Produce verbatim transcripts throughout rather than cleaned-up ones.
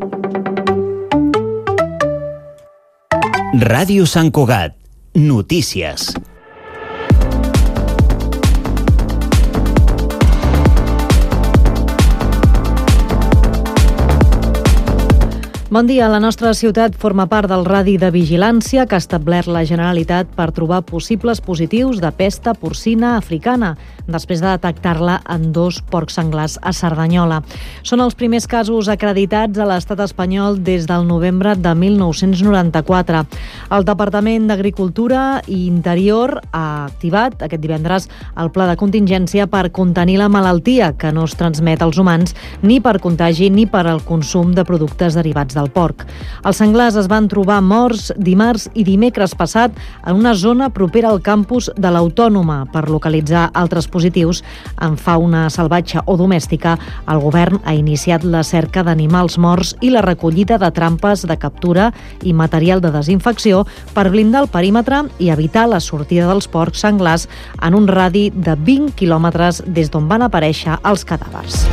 Ràdio Sant Cugat. Notícies. Bon dia. La nostra ciutat forma part del radi de vigilància que ha establert la Generalitat per trobar possibles positius de pesta porcina africana, després de detectar-la en dos porcs senglars a Cerdanyola. Són els primers casos acreditats a l'estat espanyol des del novembre de mil nou-cents noranta-quatre. El Departament d'Agricultura i Interior ha activat aquest divendres el pla de contingència per contenir la malaltia, que no es transmet als humans ni per contagi ni per al consum de productes derivats del porc. Els senglars es van trobar morts dimarts i dimecres passat en una zona propera al campus de l'Autònoma. Per localitzar altres positius en fauna salvatge o domèstica, el govern ha iniciat la cerca d'animals morts i la recollida de trampes de captura i material de desinfecció per blindar el perímetre i evitar la sortida dels porcs senglars en un radi de vint quilòmetres des d'on van aparèixer els cadàvers.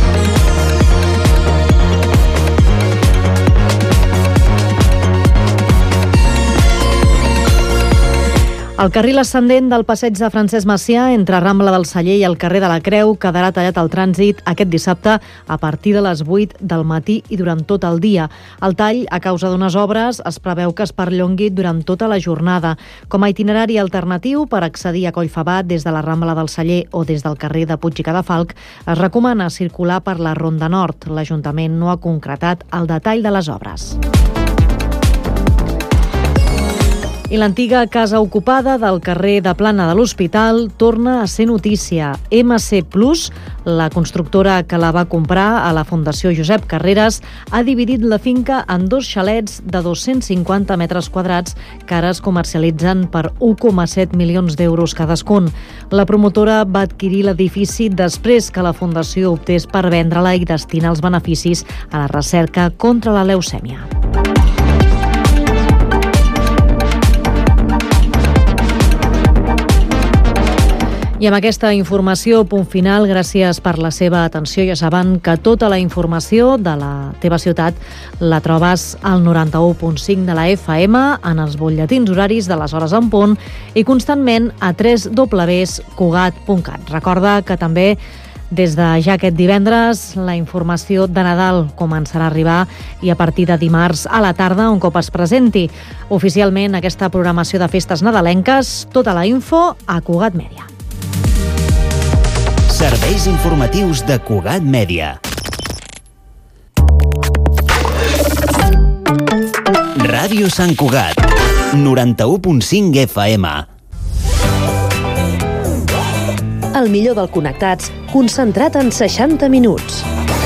El carril ascendent del passeig de Francesc Macià entre Rambla del Celler i el carrer de la Creu quedarà tallat al trànsit aquest dissabte a partir de les vuit del matí i durant tot el dia. El tall, a causa d'unes obres, es preveu que es perllongui durant tota la jornada. Com a itinerari alternatiu per accedir a Collfabat des de la Rambla del Celler o des del carrer de Puig i Cadafalc, es recomana circular per la Ronda Nord. L'Ajuntament no ha concretat el detall de les obres. I l'antiga casa ocupada del carrer de Plana de l'Hospital torna a ser notícia. M C Plus, la constructora que la va comprar a la Fundació Josep Carreras, ha dividit la finca en dos xalets de dos-cents cinquanta metres quadrats que ara es comercialitzen per un coma set milions d'euros cadascun. La promotora va adquirir l'edifici després que la Fundació optés per vendre-la i destinar els beneficis a la recerca contra la leucèmia. I amb aquesta informació, punt final, gràcies per la seva atenció. Ja saben que tota la informació de la teva ciutat la trobes al noranta-u punt cinc de la F M, en els butlletins horaris de les hores en punt i constantment a w w w punt cugat punt cat. Recorda que també des de ja aquest divendres la informació de Nadal començarà a arribar i a partir de dimarts a la tarda, un cop es presenti oficialment aquesta programació de festes nadalenques, tota la info a Cugat Mèdia. Serveis informatius de Cugat Mèdia. Ràdio Sant Cugat, noranta-u punt cinc F M. El millor del Connectats, concentrat en seixanta minuts.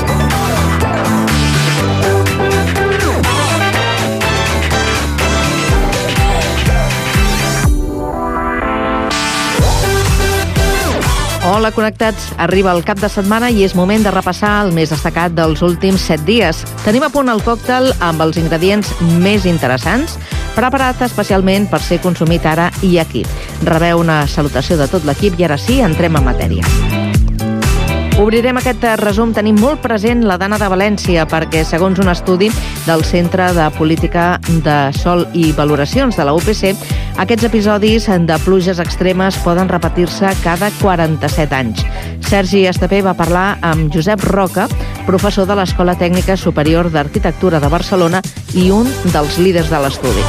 Hola, connectats. Arriba el cap de setmana i és moment de repassar el més destacat dels últims set dies. Tenim a punt el còctel amb els ingredients més interessants, preparat especialment per ser consumit ara i aquí. Rebeu una salutació de tot l'equip i ara sí, entrem en matèria. Obrirem aquest resum. Tenim molt present la Dana de València perquè, segons un estudi del Centre de Política de Sòl i Valoracions de la U P C, aquests episodis de pluges extremes poden repetir-se cada quaranta-set anys. Sergi Estapé va parlar amb Josep Roca, professor de l'Escola Tècnica Superior d'Arquitectura de Barcelona i un dels líders de l'estudi.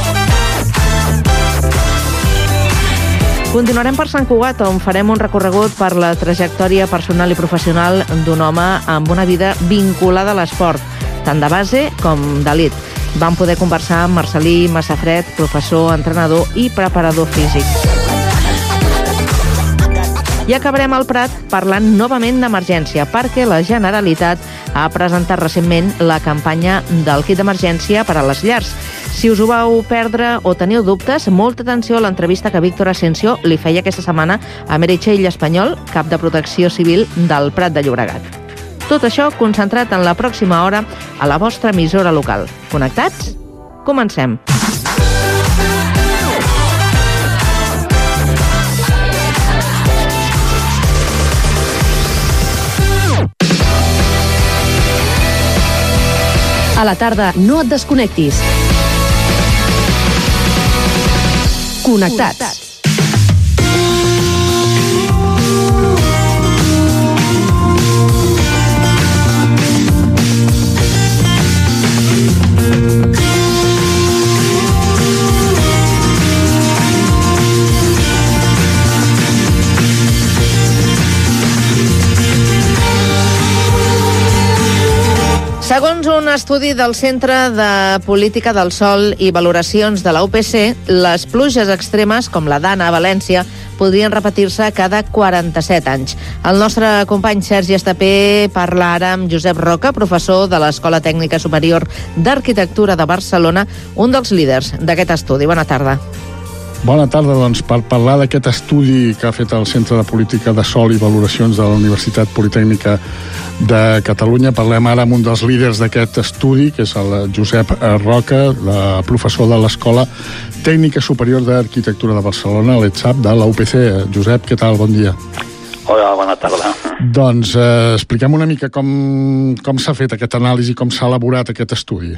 Continuarem per Sant Cugat, on farem un recorregut per la trajectòria personal i professional d'un home amb una vida vinculada a l'esport, tant de base com d'elit. Vam poder conversar amb Marcelí Massafred, professor, entrenador i preparador físic. I acabarem al Prat parlant novament d'emergència, perquè la Generalitat ha presentat recentment la campanya del kit d'emergència per a les llars. Si us ho vau perdre o teniu dubtes, molta atenció a l'entrevista que Víctor Asensio li feia aquesta setmana a Meritxell Espanyol, cap de Protecció Civil del Prat de Llobregat. Tot això concentrat en la pròxima hora a la vostra emissora local. Connectats? Comencem. A la tarda, no et desconnectis. Connectats. Segons un estudi del Centre de Política del Sòl i Valoracions de la U P C, les pluges extremes, com la d'Anna a València, podrien repetir-se cada quaranta-set anys. El nostre company Sergi Estapé parla ara amb Josep Roca, professor de l'Escola Tècnica Superior d'Arquitectura de Barcelona, un dels líders d'aquest estudi. Bona tarda. Bona tarda, doncs, per parlar d'aquest estudi que ha fet el Centre de Política de Sòl i Valoracions de la Universitat Politècnica de Catalunya. Parlem ara amb un dels líders d'aquest estudi, que és el Josep Roca, professor de l'Escola Tècnica Superior d'Arquitectura de Barcelona, l'E T S A P de la U P C. Josep, què tal? Bon dia. Hola, bona tarda. Doncs eh, expliquem una mica com, com s'ha fet aquest anàlisi, com s'ha elaborat aquest estudi.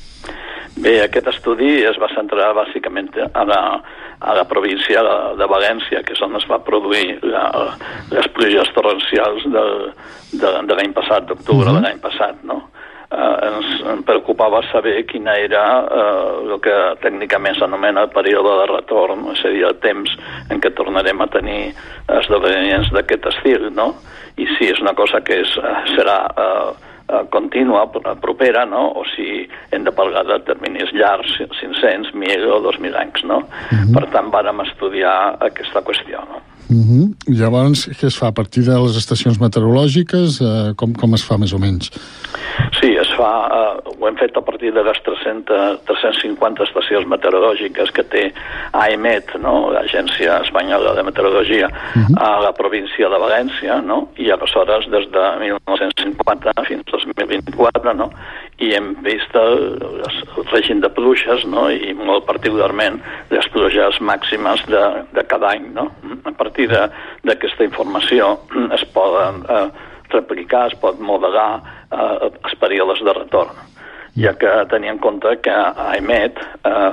Bé, aquest estudi es va centrar bàsicament a la, a la província de, de València, que és on es va produir la, les pluges torrencials de, de, de l'any passat, d'octubre uh-huh. de l'any passat, no? Eh, ens, ens preocupava saber quina era eh, el que tècnicament s'anomena el període de retorn, és a dir, el temps en què tornarem a tenir esdeveniments d'aquest estil, no? I si és una cosa que és, serà eh, contínua, propera, no? O si hem de parlar de terminis llargs, cinc-cents, mil o dos mil anys, no? Uh-huh. Per tant, vàrem estudiar aquesta qüestió, no? Uh-huh. Llavors, què es fa? A partir de les estacions meteorològiques? Eh, com, com es fa, més o menys? Sí, es fa, eh, ho hem fet a partir de les tres-centes, tres-cents cinquanta estacions meteorològiques que té AEMET, no? l'Agència Espanyola de Meteorologia, uh-huh. a la província de València, no? I aleshores des de mil nou-cents cinquanta fins al dos mil vint-i-quatre, no? I hem vist el, el règim de pluges, no? I molt particularment les pluges màximes de, de cada any, no? A partir d'aquesta informació es poden eh, replicar, es pot modelar eh, els períodes de retorn, ja que tenir en compte que AEMET eh,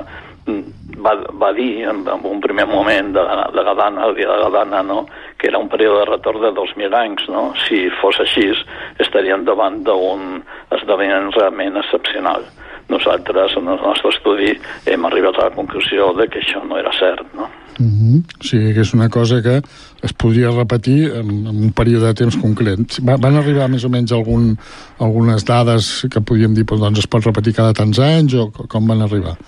va, va dir en, en un primer moment de, de la dana, el dia de la dana, no? Que era un període de retorn de dos mil anys, no? Si fos així, estaríem davant d'un esdeveniment realment excepcional. Nosaltres, en el nostre estudi, hem arribat a la conclusió de que això no era cert, no? Uh-huh. O sigui, que és una cosa que es podria repetir en, en un període de temps concret. Va, van arribar més o menys algun, algunes dades que podríem dir, doncs es pot repetir cada tants anys, o com van arribar?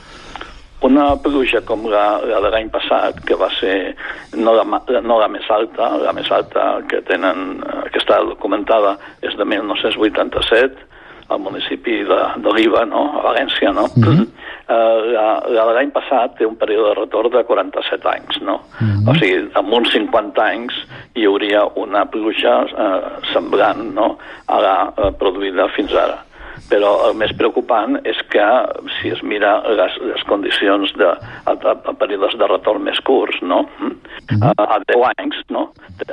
Una pluja com la, la de l'any passat, que va ser no la, no la més alta, la més alta que tenen, que està documentada, és de mil nou-cents vuitanta-set, al municipi d'Oliva, no? A València, no? Uh-huh. Uh, la, la de l'any passat té un període de retorn de quaranta-set anys, no? Uh-huh. O sigui, amb uns cinquanta anys hi hauria una pluja uh, semblant, no? A la uh, produïda fins ara. Però el més preocupant és que, si es mira les, les condicions de a, a, a períodes de retorn més curts, no? Mm-hmm. a, a deu anys, no?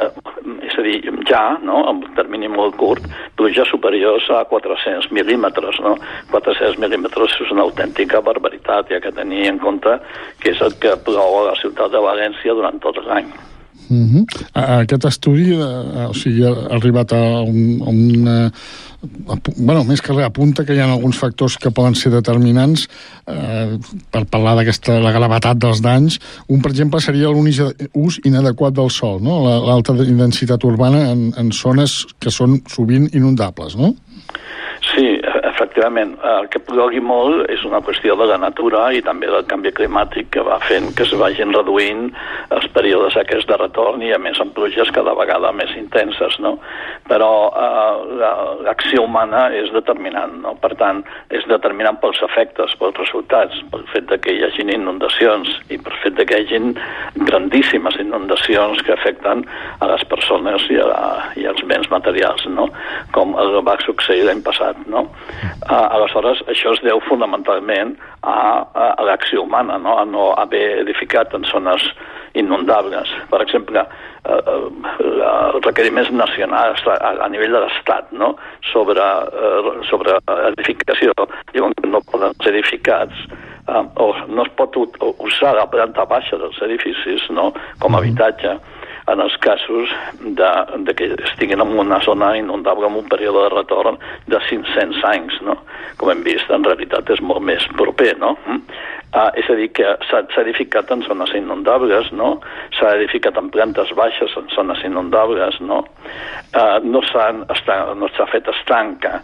És a dir, ja, no? En un termini molt curt, pluges superiors a quatre-cents mil·límetres, no? quatre-cents mil·límetres és una autèntica barbaritat, ja que tenir en compte que és el que plou a la ciutat de València durant tot l'any. Uh-huh. Aquest estudi uh, o sigui, ha arribat a un, a un uh, bueno, més que res apunta que hi ha alguns factors que poden ser determinants uh, per parlar d'aquesta la gravetat dels danys. Un, per exemple, seria l'ús inadequat del sòl, no? L'alta densitat urbana en, en zones que són sovint inundables, no? Sí, efectivament. El que plogui molt és una qüestió de la natura i també del canvi climàtic que va fent que es vagin reduint els períodes aquests de retorn i, a més, amb pluges cada vegada més intenses, no? Però eh, l'acció humana és determinant, no? Per tant, és determinant pels efectes, pels resultats, pel fet de que hi hagin inundacions i pel fet de que hi hagin grandíssimes inundacions que afecten a les persones i, a, i als béns materials, no? Com el va succeir l'any passat, no? Uh, aleshores, això es deu fonamentalment a, a, a l'acció humana, no? A no haver edificat en zones inundables. Per exemple, eh, els requeriments nacionals a, a nivell de l'Estat, no? sobre, eh, sobre edificació, diuen que no poden ser edificats eh, o no es pot usar la planta baixa dels edificis, no? com a habitatge, en els casos de, de que estiguin en una zona inundable amb un període de retorn de cinc-cents anys, no? Com hem vist, en realitat és molt més proper, no? Uh, és a dir, que s'ha edificat en zones inundables, no? S'ha edificat en plantes baixes en zones inundables, no? Uh, no s'ha no fet estanca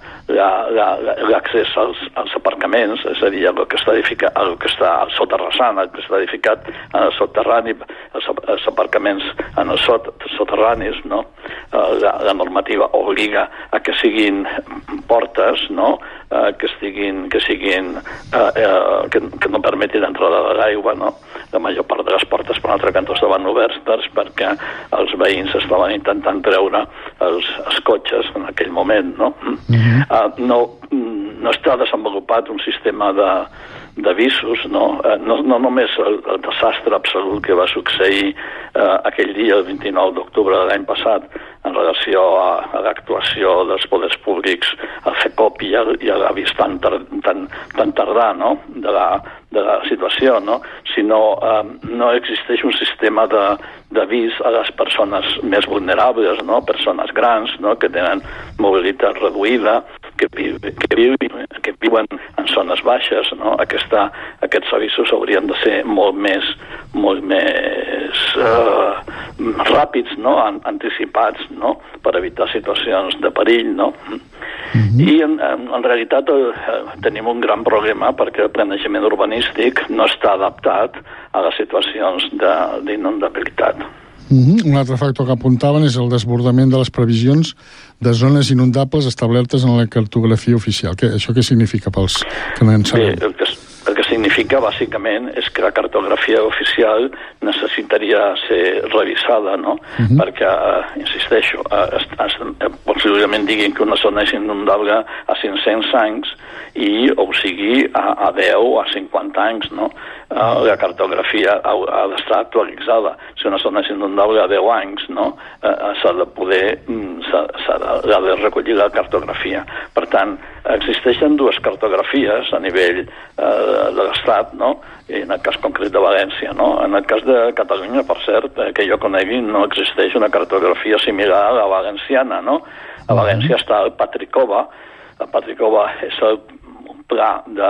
l'accés als, als aparcaments, és a dir, el que està edificat, el que està al soterrasant, el que està edificat en el soterrani, els, els aparcaments en els sot, soterranis, no? Uh, la, la normativa obliga a que siguin portes, no? Uh, que estiguin, que siguin, uh, uh, que, que no permetin l'entrada de l'aigua, no? La major part de les portes per l'altre cantó estaven obertes perquè els veïns estaven intentant treure els, els cotxes en aquell moment, no? Mm-hmm. uh, no, no està desenvolupat un sistema de d'avisos, no? Uh, no? No només el, el desastre absolut que va succeir uh, aquell dia, el vint-i-nou d'octubre de l'any passat, en relació a, a l'actuació dels poders públics, al fer cop i a, i a l'avís tan, tan, tan tardà, no? de, la, de la situació, no? Sinó eh, no existeix un sistema d'avís a les persones més vulnerables, no? Persones grans, no? Que tenen mobilitat reduïda, que, vi, que, vi, que viuen en zones baixes, no? Aquesta, aquests avisos haurien de ser molt més, molt més eh, ràpids, no? Anticipats, no? Per evitar situacions de perill, no? Mm-hmm. I en, en realitat eh, tenim un gran problema perquè el planejament urbanístic no està adaptat a les situacions d'inundabilitat. Mm-hmm. Un altre factor que apuntaven és el desbordament de les previsions de zones inundables establertes en la cartografia oficial. Que, això què significa pels que no en sabem? Bé, el que, el que significa, bàsicament, és que la cartografia oficial necessitaria ser revisada, no? Uh-huh. Perquè, uh, insisteixo, uh, es, es, possiblement diguin que una zona és inundable a cinc-cents anys i o sigui a, a deu o a cinquanta anys, no? Uh, la cartografia ha, ha d'estar actualitzada. Si una zona és inundable a deu anys, no? Uh, s'ha de poder, s'ha, s'ha de, s'ha de recollir la cartografia. Per tant, existeixen dues cartografies a nivell uh, de l'Estat, no? I en el cas concret de València, no? En el cas de Catalunya, per cert, que jo conegui, no existeix una cartografia similar a la valenciana, no? A València està el Patricova. El Patricova és el pla de,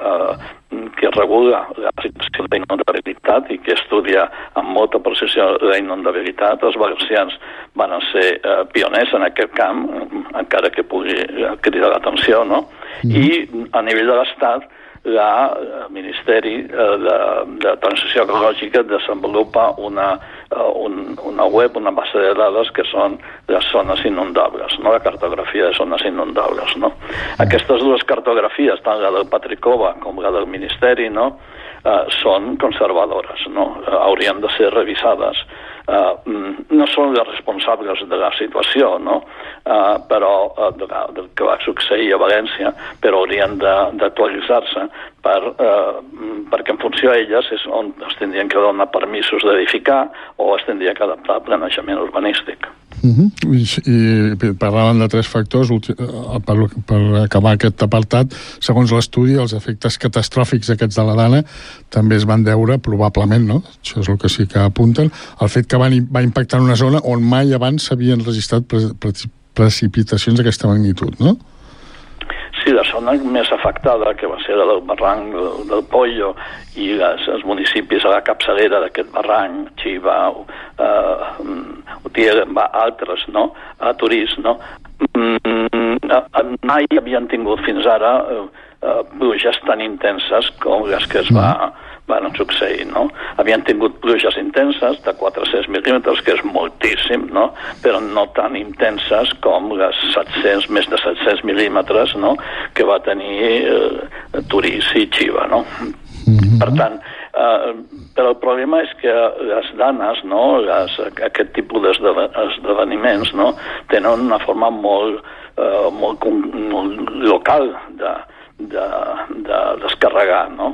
eh, que regula la situació d'inundabilitat i que estudia amb molta precisió la inundabilitat. Els valencians van ser eh, pioners en aquest camp, encara que pugui cridar l'atenció, no? Mm. I a nivell de l'Estat, el Ministeri de, de Transició Ecològica desenvolupa una, un, una web, una base de dades que són les zones inundables, no? La cartografia de zones inundables, no? Aquestes dues cartografies, tant la del Patricova com la del Ministeri, no? Uh, són conservadores, no? Uh, haurien de ser revisades. Uh, no són les responsables de la situació, no? Uh, però uh, de la, del que va succeir a València, però haurien d'actualitzar-se per, uh, perquè en funció d'elles és on es tindrien que donar permisos d'edificar o es tindria que adaptar al planejament urbanístic. Uh-huh. I, i parlaven de tres factors per, per acabar aquest apartat. Segons l'estudi, els efectes catastròfics aquests de la Dana també es van deure, probablement, no? Això és el que sí que apunten, el fet que van, va impactar en una zona on mai abans s'havien registrat pre, pre, precipitacions d'aquesta magnitud, no? Sí, la zona més afectada, que va ser del barranc del, del Pollo i les, els municipis a la capçalera d'aquest barranc, Xiva, eh, Utiel, altres, no? A Torís, no? Mm, mai havien tingut fins ara eh, pluges tan intenses com les que es va, van succeir, no? Havien tingut pluges intenses de quatre-cents mil·límetres, que és moltíssim, no? Però no tan intenses com les set-cents, més de set-cents mil·límetres, no? Que va tenir eh, Torís i Xiva, no? Mm-hmm. Per tant, eh, però el problema és que les danes, no? Les, aquest tipus d'esdeveniments, no? Tenen una forma molt, eh, molt, molt local de de descarregar, no?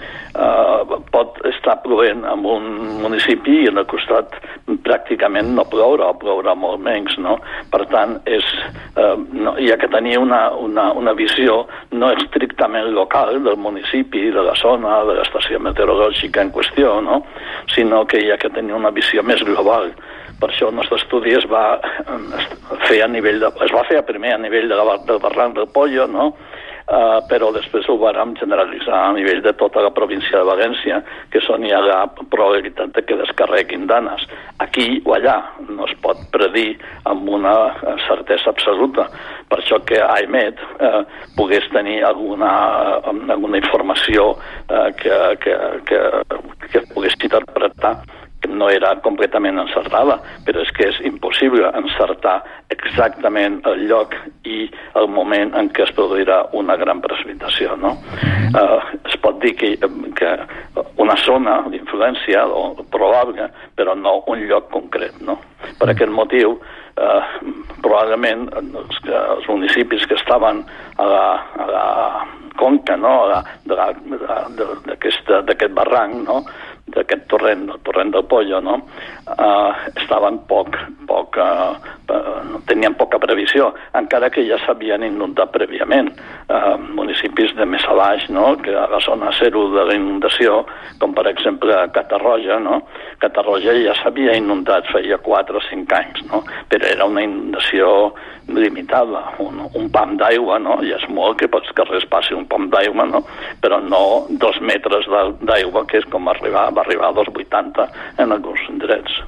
Uh, pot estar plovent en un municipi i en el costat pràcticament no ploure, o ploure molt menys, no? Per tant, és, uh, no, hi ha que tenir una, una, una visió no estrictament local del municipi, de la zona, de l'estació meteorològica en qüestió, no? Sinó que hi ha que tenir una visió més global. Per això el nostre estudi es va fer a nivell de, es va fer primer a nivell de la, del barranc del Pollo, no? Uh, però després ho vam generalitzar a nivell de tota la província de València, que és on hi ha la probabilitat de que descarreguin danes. Aquí o allà no es pot predir amb una certesa absoluta. Per això que AEMET uh, pogués tenir alguna, uh, alguna informació uh, que, que, que, que pogués interpretar que no era completament encertada, però és que és impossible encertar exactament el lloc i el moment en què es produirà una gran precipitació, no? Uh, es pot dir que, que una zona d'influència probable, però no un lloc concret, no? Per aquest motiu, uh, probablement els, els municipis que estaven a la, a la conca, no? A la, d'aquest barranc, no? D'aquest torrent, el torrent del Pollo, no? Uh, estaven poc, poc uh, uh, tenien poca previsió, encara que ja s'havien inundat prèviament. Uh, municipis de més a baix, no? Que a la zona zero de la inundació, com per exemple Catarroja, no? Catarroja ja s'havia inundat feia quatre o cinc anys, no? Però era una inundació limitada, un, un pam d'aigua, no? Ja és molt que pels carrers passi un pam d'aigua, no? Però no dos metres d'aigua, que és com arribar, va arribar a dos coma vuitanta en alguns indrets.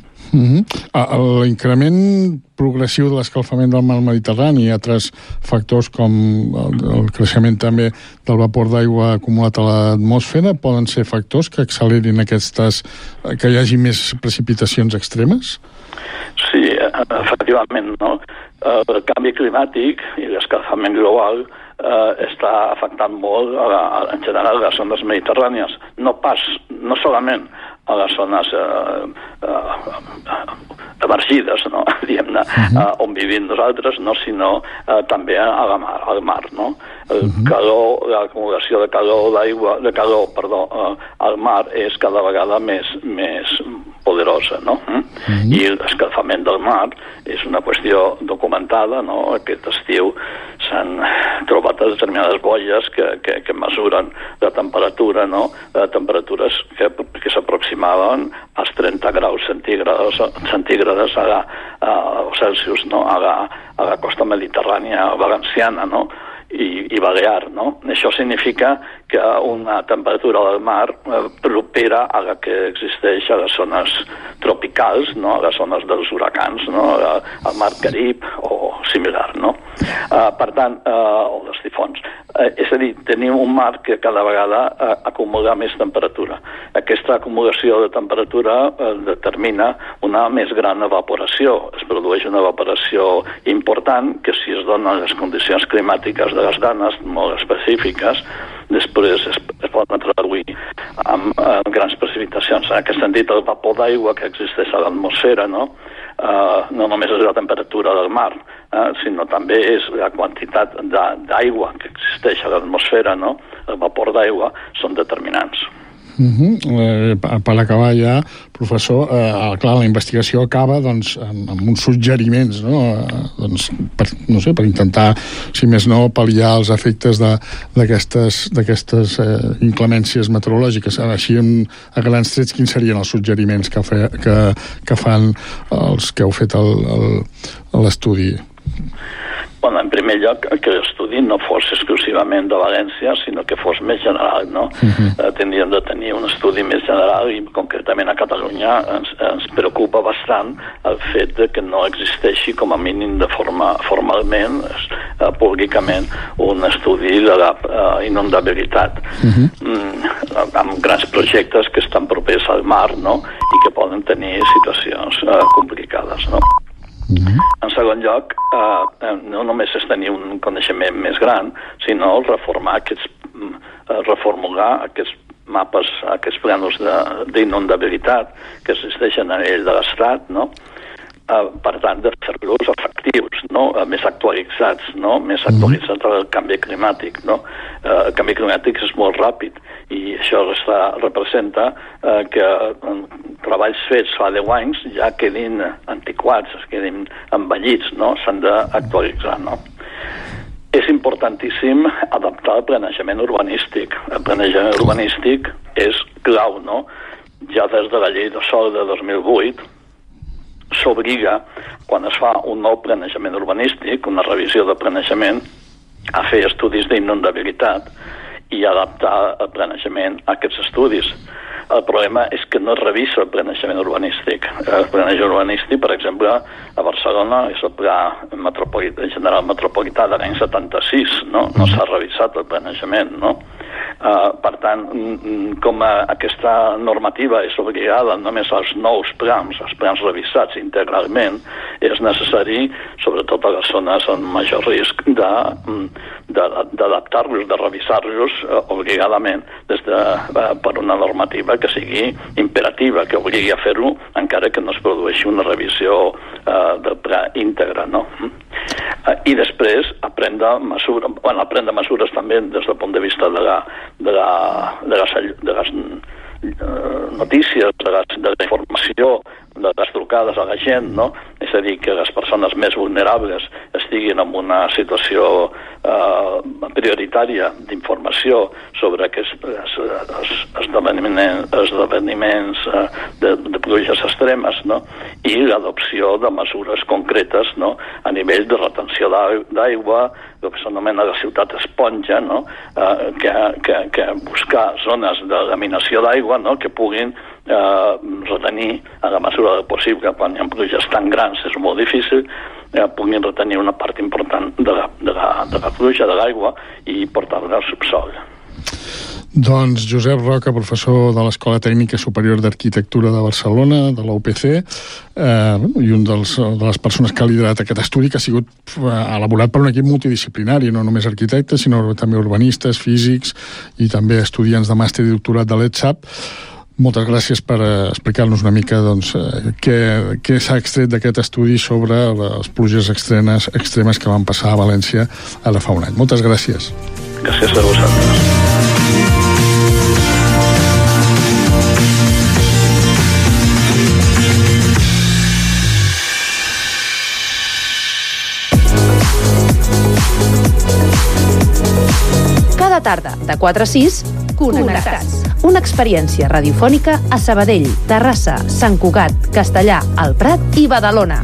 Mm-hmm. L'increment progressiu de l'escalfament del mar Mediterrani i altres factors com el, el creixement també del vapor d'aigua acumulat a l'atmosfera poden ser factors que accelerin aquestes, que hi hagi més precipitacions extremes? Sí, efectivament, no? El canvi climàtic i l'escalfament global eh, està afectant molt a la, a, en general a les zones mediterrànies, no pas, no solament a les zones eh, eh, emergides, no? Diguem-ne, uh-huh. eh, on vivim nosaltres, no? Sinó eh, també a la mar, al mar, no? El uh-huh. calor, l'acumulació de calor d'aigua, de calor, perdó, eh, al mar és cada vegada més, més poderosa, no? Uh-huh. I l'escalfament del mar és una qüestió documentada, no? Aquest estiu s'han trobat determinades boies que, que, que mesuren la temperatura, no? De temperatures que, que s'aproximaven als trenta graus centígrads, centígrads a la, a, Celsius, no? A la, a la costa mediterrània valenciana, no? I, i Balear, no? Això significa que una temperatura del mar eh, propera a la que existeix a les zones tropicals, no? A les zones dels huracans, no? Al mar Carib o similar, no? Uh, per tant, uh, o dels tifons. Uh, és a dir, tenim un mar que cada vegada uh, acumula més temperatura. Aquesta acumulació de temperatura uh, determina una més gran evaporació. Es produeix una evaporació important que si es donen les condicions climàtiques de les danes molt específiques, després es, es poden traduir amb, amb grans precipitacions. En aquest sentit, el vapor d'aigua que existeix a l'atmosfera, no? Uh, no només és la temperatura del mar, uh, sinó també és la quantitat d'aigua que existeix a l'atmosfera, no? El vapor d'aigua són determinants. Uh-huh. Eh, per acabar ja, professor, eh, clar, la investigació acaba doncs, amb, amb uns suggeriments, no? Eh, doncs, per, no sé, per intentar, si més no, pal·liar els efectes d'aquestes d'aquestes eh, inclemències meteorològiques. Així, a grans trets, quins serien els suggeriments que, fe, que, que fan els que heu fet l'estudi? Bueno, en primer lloc, que l'estudi no fos exclusivament de València, sinó que fos més general, no? Uh-huh. Eh, tindríem de tenir un estudi més general i concretament a Catalunya ens, ens preocupa bastant el fet de que no existeixi com a mínim de forma formalment, eh, públicament, un estudi de la eh, inundabilitat. Uh-huh. mm, amb grans projectes que estan propers al mar, no? I que poden tenir situacions eh, complicades, no? Mm-hmm. En segon lloc, eh, no només és tenir un coneixement més gran, sinó reformar aquests, eh, reformular aquests mapes, aquests plànols d'inundabilitat que existeixen a nivell de l'Estat, no? Uh, per tant, de fer-los efectius, no? Uh, més actualitzats, no? Més actualitzats al canvi climàtic, no? Uh, el canvi climàtic és molt ràpid i això està, representa uh, que uh, treballs fets fa deu anys ja quedin antiquats, es quedin envellits, no? S'han d'actualitzar, no? És importantíssim adaptar el planejament urbanístic. El planejament urbanístic és clau, no? Ja des de la llei de sòl de dos mil vuit s'obliga, quan es fa un nou planejament urbanístic, una revisió de planejament, a fer estudis d'inundabilitat i adaptar el planejament a aquests estudis. El problema és que no es revisa el planejament urbanístic. El planejament urbanístic, per exemple, a Barcelona, és el pla metropolità, general metropolità de l'any setanta-sis, no? No s'ha revisat el planejament, no? Uh, per tant, com a aquesta normativa és obligada només als nous plans, als plans revisats integralment, és necessari, sobretot a les zones amb major risc, d'adaptar-los, de revisar-los uh, obligadament des de, uh, per una normativa que sigui imperativa, que obligui a fer-ho encara que no es produeixi una revisió uh, del pla íntegre, no? Uh, I després aprendre mesures, bueno, aprendre mesures també des del punt de vista de la de, la, de les, de les uh, notícies, de, les, de la informació, de les trucades a la gent, no? És a dir, que les persones més vulnerables estiguin en una situació uh, prioritària d'informació sobre aquests esdeveniments, esdeveniments uh, de, de pluges extremes, no? I l'adopció de mesures concretes, no? A nivell de retenció d'aigua, el que s'anomena la ciutat esponja, no? Uh, que, que, que buscar zones de laminació d'aigua, no? Que puguin eh, retenir a la mesura del possible, quan hi ha pluges tan grans és molt difícil, eh, puguin retenir una part important de la, de la, de la pluja, de l'aigua, i portar-la al subsol. Doncs Josep Roca, professor de l'Escola Tècnica Superior d'Arquitectura de Barcelona, de la U P C, eh, i un dels, de les persones que ha liderat aquest estudi, que ha sigut elaborat per un equip multidisciplinari, no només arquitectes, sinó també urbanistes, físics i també estudiants de màster i doctorat de l'E T S A P. Moltes gràcies per explicar-nos una mica doncs, què, què s'ha extret d'aquest estudi sobre les pluges extremes, extremes que van passar a València ara fa un any. Moltes gràcies. Gràcies a vosaltres. Cada tarda, de quatre a sis, Connectats. Una experiència radiofònica a Sabadell, Terrassa, Sant Cugat, Castellar, El Prat i Badalona.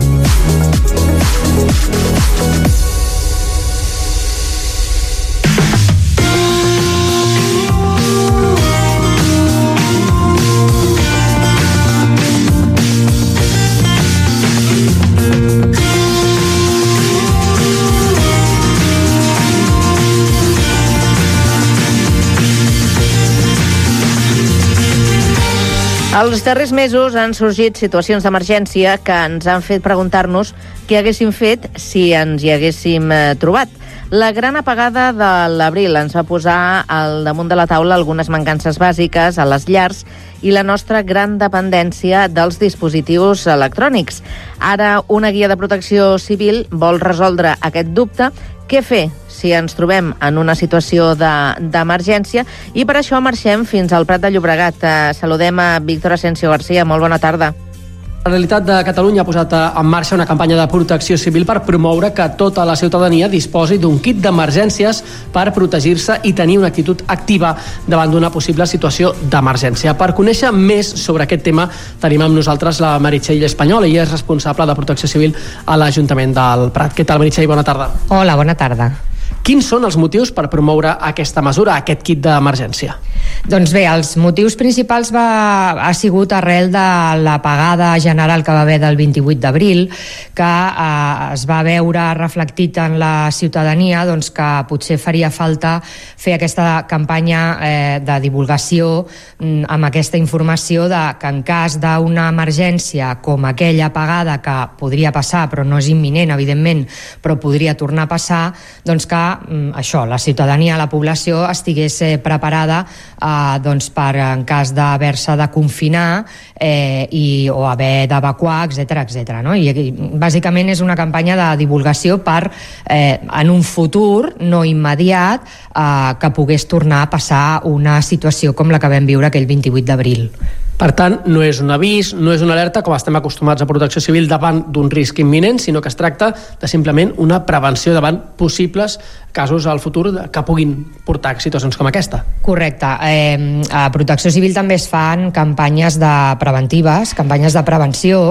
Els darrers mesos han sorgit situacions d'emergència que ens han fet preguntar-nos què haguéssim fet si ens hi haguéssim trobat. La gran apagada de l'abril ens va posar al damunt de la taula algunes mancances bàsiques a les llars i la nostra gran dependència dels dispositius electrònics. Ara, una guia de protecció civil vol resoldre aquest dubte. Què fer si ens trobem en una situació d'emergència? I per això marxem fins al Prat de Llobregat. Saludem a Víctor Asensio García. Molt bona tarda. La Generalitat de Catalunya ha posat en marxa una campanya de protecció civil per promoure que tota la ciutadania disposi d'un kit d'emergències per protegir-se i tenir una actitud activa davant d'una possible situació d'emergència. Per conèixer més sobre aquest tema tenim amb nosaltres la Meritxell Espanyol. Ella és responsable de protecció civil a l'Ajuntament del Prat. Què tal, Meritxell? Bona tarda. Hola, bona tarda. Quins són els motius per promoure aquesta mesura, aquest kit d'emergència? Doncs bé, els motius principals va, ha sigut arrel de l'apagada general que va haver del vint-i-vuit d'abril, que eh, es va veure reflectit en la ciutadania doncs, que potser faria falta fer aquesta campanya eh, de divulgació mm, amb aquesta informació de que en cas d'una emergència com aquella apagada, que podria passar però no és imminent, evidentment, però podria tornar a passar, doncs que això, la ciutadania, la població estigués eh, preparada eh, doncs per, en cas d'haver-se de confinar eh, i, o haver d'evacuar, etcètera, etcètera, no? I, I bàsicament és una campanya de divulgació per, eh, en un futur no immediat, eh, que pogués tornar a passar una situació com la que vam viure aquell vint-i-vuit d'abril. Per tant, no és un avís, no és una alerta, com estem acostumats a Protecció Civil, davant d'un risc imminent, sinó que es tracta de simplement una prevenció davant possibles casos al futur que puguin portar situacions com aquesta. Correcte. Eh, a Protecció Civil també es fan campanyes de preventives, campanyes de prevenció.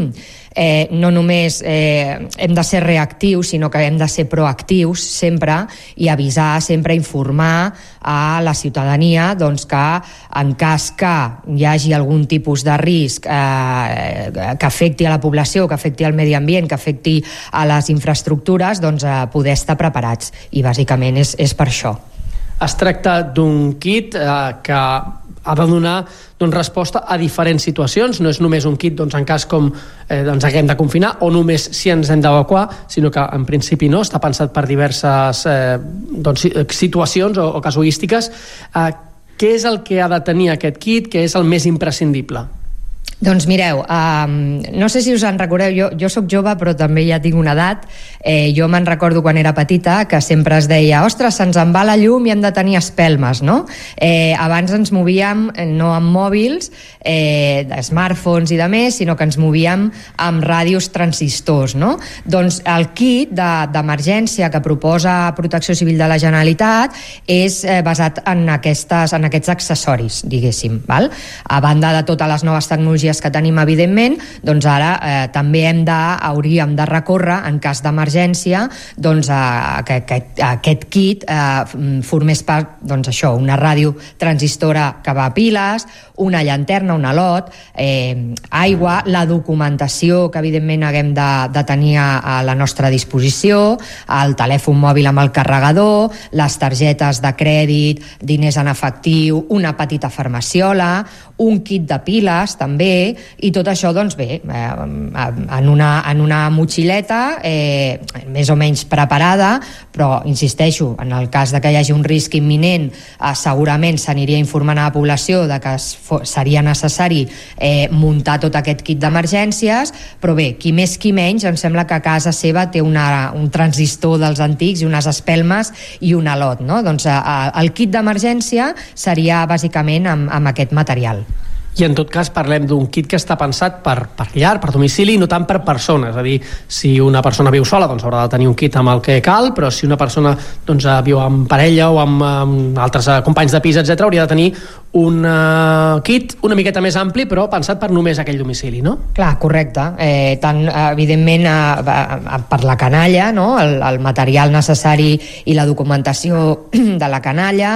Eh, no només eh, hem de ser reactius, sinó que hem de ser proactius sempre i avisar, sempre informar a la ciutadania doncs, que en cas que hi hagi algun tipus de risc eh, que afecti a la població, que afecti al medi ambient, que afecti a les infraestructures, doncs eh, poder estar preparats. I bàsicament és, és per això. Es tracta d'un kit eh, que ha de donar doncs, resposta a diferents situacions. No és només un kit doncs, en cas com eh, ens haguem de confinar o només si ens hem d'evacuar, sinó que en principi no, està pensat per diverses eh, doncs, situacions o, o casuístiques. Eh, què és el que ha de tenir aquest kit? Què és el més imprescindible? Doncs mireu, um, no sé si us en recordeu, jo, jo sóc jove però també ja tinc una edat. Eh, jo me'n recordo quan era petita que sempre es deia, ostres, se'ns en va la llum i hem de tenir espelmes, no? Eh, abans ens movíem no amb mòbils, eh, smartphones i de més, sinó que ens movíem amb ràdios transistors, no? Doncs el kit d'emergència que proposa Protecció Civil de la Generalitat és eh, basat en, aquestes, en aquests accessoris, diguéssim, val? A banda de totes les noves tecnologies que tenim, evidentment, doncs ara eh, també hem de, hauríem de recórrer, en cas d'emergència, doncs a, a, a, a aquest kit eh, formés part, doncs això, una ràdio transistora que va a piles, una llanterna, un alot, eh, aigua, la documentació que evidentment haguem de, de tenir a, a la nostra disposició, el telèfon mòbil amb el carregador, les targetes de crèdit, diners en efectiu, una petita farmaciola, un kit de piles també, i tot això doncs bé, eh, en, una, en una motxileta eh, més o menys preparada, però insisteixo, en el cas de que hi hagi un risc imminent, eh, segurament s'aniria informant a la població de que es, seria necessari eh, muntar tot aquest kit d'emergències, però bé, qui més qui menys, em sembla que a casa seva té una, un transistor dels antics i unes espelmes i un alot, no? Doncs eh, el kit d'emergència seria bàsicament amb, amb aquest material. I en tot cas parlem d'un kit que està pensat per, per llar, per domicili, no tant per persona. És a dir, si una persona viu sola, doncs haurà de tenir un kit amb el que cal, però si una persona doncs, viu amb parella o amb, amb altres companys de pis, etcètera, hauria de tenir un uh, kit una miqueta més ampli, però pensat per només aquell domicili, no? Clar, correcte. Eh, tant, evidentment, eh, per la canalla, no? el, el material necessari i la documentació de la canalla.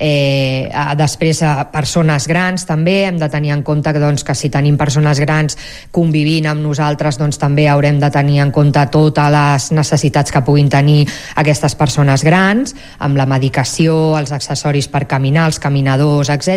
Eh, després, a persones grans, també hem de tenir en compte que, doncs, que si tenim persones grans convivint amb nosaltres, doncs també haurem de tenir en compte totes les necessitats que puguin tenir aquestes persones grans, amb la medicació, els accessoris per caminar, els caminadors, etcètera.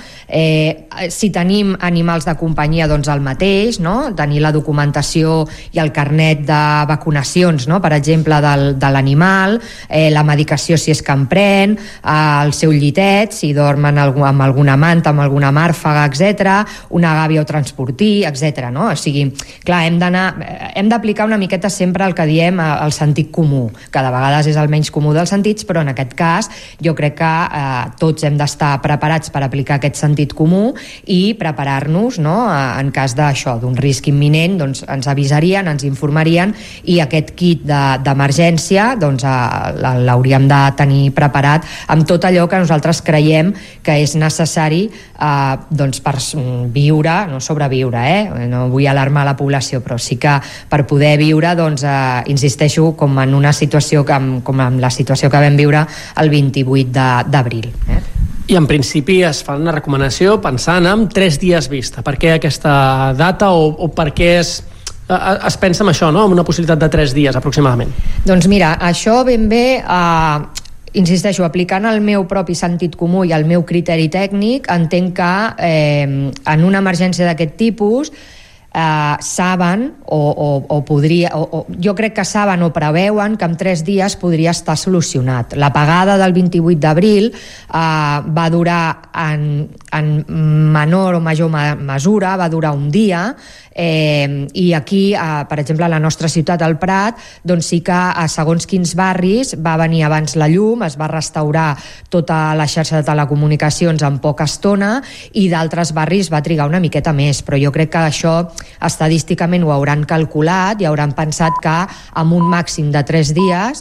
Eh, si tenim animals de companyia, doncs el mateix, no? Tenir la documentació i el carnet de vacunacions, no? Per exemple, del, de l'animal, eh, la medicació si és que en pren, eh, el seu llitet, si dorm en algú, amb alguna manta, amb alguna màrfaga, etcètera, una gàbia o transportí, etcètera, no? O sigui, clar, hem d'anar, hem d'aplicar una miqueta sempre el que diem el sentit comú, que de vegades és el menys comú dels sentits, però en aquest cas jo crec que eh, tots hem d'estar preparats per aplicar aquest sentit comú i preparar-nos, no? En cas d'això, d'un risc imminent, doncs ens avisarien, ens informarien, i aquest kit d'emergència de, doncs l'hauríem de tenir preparat amb tot allò que nosaltres creiem que és necessari eh, doncs per viure, no sobreviure, eh? No vull alarmar la població, però sí que per poder viure, doncs, eh, insisteixo, com en una situació com, com en la situació que vam viure el vint-i-vuit d'abril. Eh? I en principi es fa una recomanació pensant en tres dies vista. Per què aquesta data o, o per què es, es pensa en això, no? En una possibilitat de tres dies aproximadament? Doncs mira, això ben bé... Eh, insisteixo, aplicant el meu propi sentit comú i el meu criteri tècnic, entenc que eh, en una emergència d'aquest tipus eh, saben o, o, o podria, o, o, jo crec que saben o preveuen que en tres dies podria estar solucionat. L'apagada del vint-i-vuit d'abril eh, va durar en, en menor o major mesura, va durar un dia, eh, i aquí, eh, per exemple, a la nostra ciutat, al Prat, doncs sí que a segons quins barris va venir abans la llum, es va restaurar tota la xarxa de telecomunicacions en poca estona, i d'altres barris va trigar una miqueta més, però jo crec que això estadísticament ho hauran calculat i hauran pensat que amb un màxim de tres dies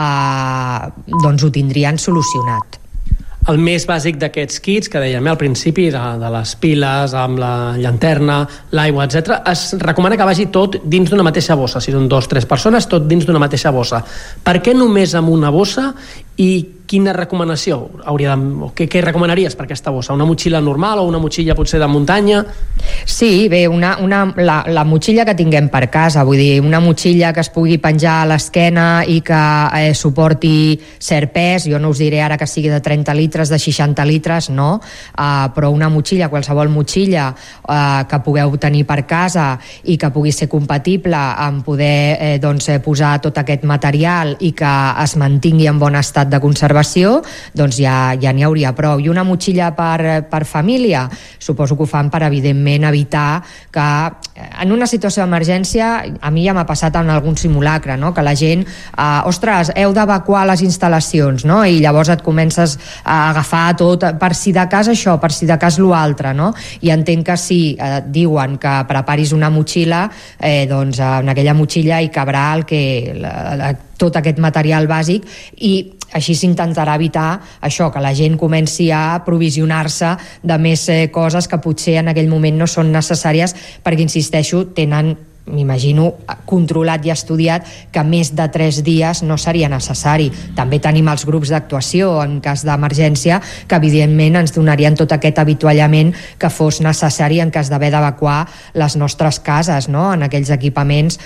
eh, doncs ho tindrien solucionat. El més bàsic d'aquests kits, que dèiem al principi, de, de les piles, amb la llanterna, l'aigua, etcètera, es recomana que vagi tot dins d'una mateixa bossa. Si són dos o tres persones, tot dins d'una mateixa bossa. Per què només amb una bossa i quina recomanació hauria de, o què, què recomanaries per aquesta bossa? Una motxilla normal o una motxilla potser de muntanya? Sí, bé, una, una, la, la motxilla que tinguem per casa, vull dir, una motxilla que es pugui penjar a l'esquena i que eh, suporti cert pes, jo no us diré ara que sigui de trenta litres, de seixanta litres, no, uh, però una motxilla, qualsevol motxilla uh, que pugueu tenir per casa i que pugui ser compatible amb poder eh, doncs, posar tot aquest material i que es mantingui en bon estat de conservació, doncs ja ja n'hi hauria prou. I una motxilla per, per família, suposo que ho fan per, evidentment, evitar que en una situació d'emergència, a mi ja m'ha passat en algun simulacre, no? Que la gent, eh, ostres, heu d'evacuar les instal·lacions, no? I llavors et comences a agafar tot, per si de cas això, per si de cas l'altre, no? I entenc que si eh, diuen que preparis una motxilla, eh, doncs en aquella motxilla hi cabrà el que, la, la, tot aquest material bàsic, i així s'intentarà evitar això, que la gent comenci a provisionar-se de més eh, coses que potser en aquell moment no són necessàries, perquè, insisteixo, tenen, m'imagino, controlat i estudiat que més de tres dies no seria necessari. També tenim els grups d'actuació en cas d'emergència que evidentment ens donarien tot aquest avituallament que fos necessari en cas d'haver d'evacuar les nostres cases, no? En aquells equipaments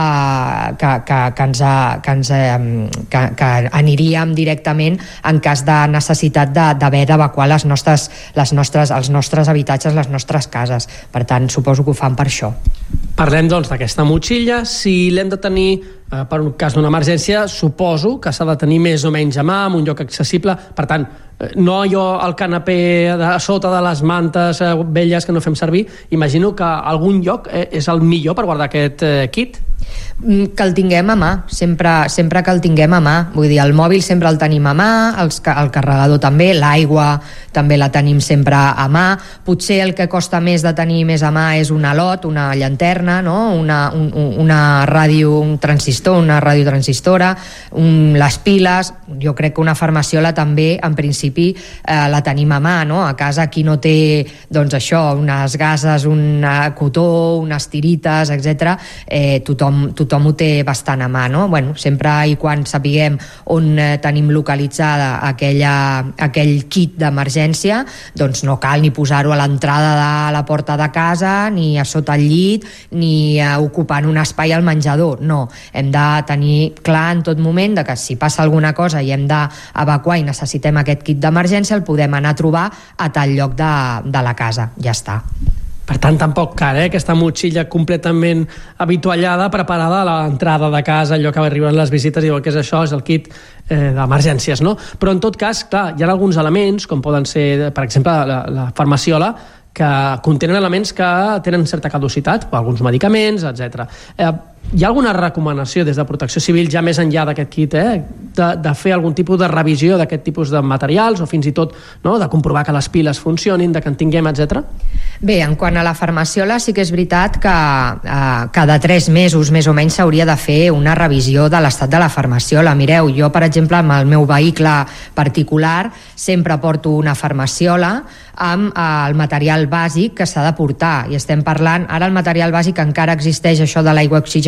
eh, que, que, que, ens, que, ens, eh, que, que aniríem directament en cas de necessitat d'haver d'evacuar les nostres, les nostres, els nostres habitatges, les nostres cases. Per tant, suposo que ho fan per això. Parlem, doncs, d'aquesta motxilla. Si l'hem de tenir eh, per un cas d'una emergència, suposo que s'ha de tenir més o menys a mà, en un lloc accessible. Per tant, eh, no allò al canapé de, a sota de les mantes eh, velles que no fem servir. Imagino que algun lloc eh, és el millor per guardar aquest eh, kit. Que el tinguem a mà, sempre, sempre que el tinguem a mà, vull dir, el mòbil sempre el tenim a mà, els, el carregador també, l'aigua també la tenim sempre a mà. Potser el que costa més de tenir més a mà és un alot, una llanterna, no? una, un, una ràdio, un transistor, una radiotransistora, un, les piles. Jo crec que una farmaciola també, en principi, eh, la tenim a mà, no? A casa, qui no té, doncs això, unes gases, un cotó, unes tirites, etcètera, eh, tothom, tothom ho té bastant a mà, no? Bueno, sempre i quan sapiguem on eh, tenim localitzada aquella, aquell kit d'emergència, doncs no cal ni posar-ho a l'entrada de la porta de casa, ni a sota el llit, ni eh, ocupant un espai al menjador. No, hem de tenir clar en tot moment de que si passa alguna cosa i hem d'evacuar i necessitem aquest kit d'emergència, el podem anar a trobar a tal lloc de, de la casa. Ja està. Per tant, tampoc car, eh? Aquesta motxilla completament habituallada, preparada a l'entrada de casa, allò que arriben les visites i diuen que és això, és el kit eh, d'emergències, no? Però en tot cas, clar, hi ha alguns elements, com poden ser, per exemple, la, la farmaciola, que contenen elements que tenen certa caducitat, o alguns medicaments, etcètera. Eh, hi ha alguna recomanació des de Protecció Civil, ja més enllà d'aquest kit, eh, de, de fer algun tipus de revisió d'aquest tipus de materials, o fins i tot, no?, de comprovar que les piles funcionin, de que en tinguem, etcètera? Bé, en quant a la farmaciola, sí que és veritat que eh, cada tres mesos més o menys s'hauria de fer una revisió de l'estat de la farmaciola. Mireu, jo, per exemple, amb el meu vehicle particular sempre porto una farmaciola amb eh, el material bàsic que s'ha de portar, i estem parlant, ara el material bàsic encara existeix, això de l'aigua oxigenada,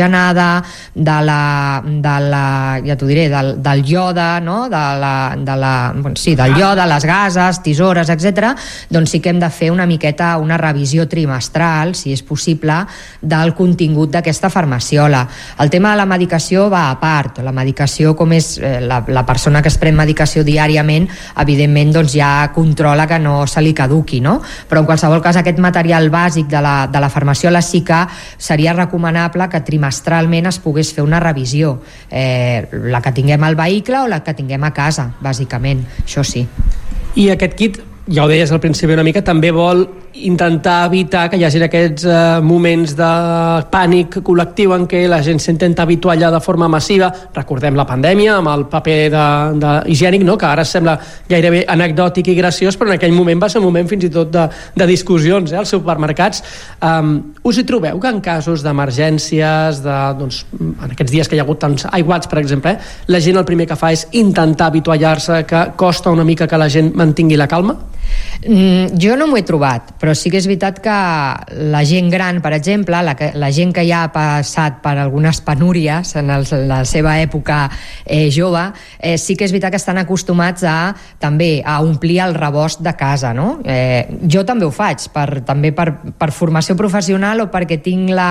nitrogenada, de la, de la ja t'ho diré, del, del iode, no? de la, de la, bueno, sí, del iode, les gases, tisores, etcètera, doncs sí que hem de fer una miqueta una revisió trimestral, si és possible, del contingut d'aquesta farmaciola. El tema de la medicació va a part. La medicació, com és eh, la, la persona que es pren medicació diàriament, evidentment doncs ja controla que no se li caduqui, no? Però en qualsevol cas aquest material bàsic de la, de la farmaciola sí que seria recomanable que trimestralment es pogués fer una revisió, eh, la que tinguem al vehicle o la que tinguem a casa, bàsicament, això sí. I aquest kit, ja ho deies al principi una mica, també vol intentar evitar que hi hagi aquests eh, moments de pànic col·lectiu en què la gent s'intenta habituar ja de forma massiva. Recordem la pandèmia amb el paper de, de higiènic, no? Que ara sembla gairebé anecdòtic i graciós, però en aquell moment va ser un moment fins i tot de, de discussions eh, als supermercats. Um, us hi trobeu que en casos d'emergències, de, doncs, en aquests dies que hi ha hagut tants aiguats, per exemple, eh, la gent el primer que fa és intentar habituallar-se, que costa una mica que la gent mantingui la calma? Mm, jo no m'ho he trobat, però sí que és veritat que la gent gran, per exemple, la, que, la gent que ja ha passat per algunes penúries en el, la seva època eh, jove, eh, sí que és veritat que estan acostumats a també a omplir el rebost de casa, no? Eh, jo també ho faig, per, també per, per formació professional o perquè tinc la,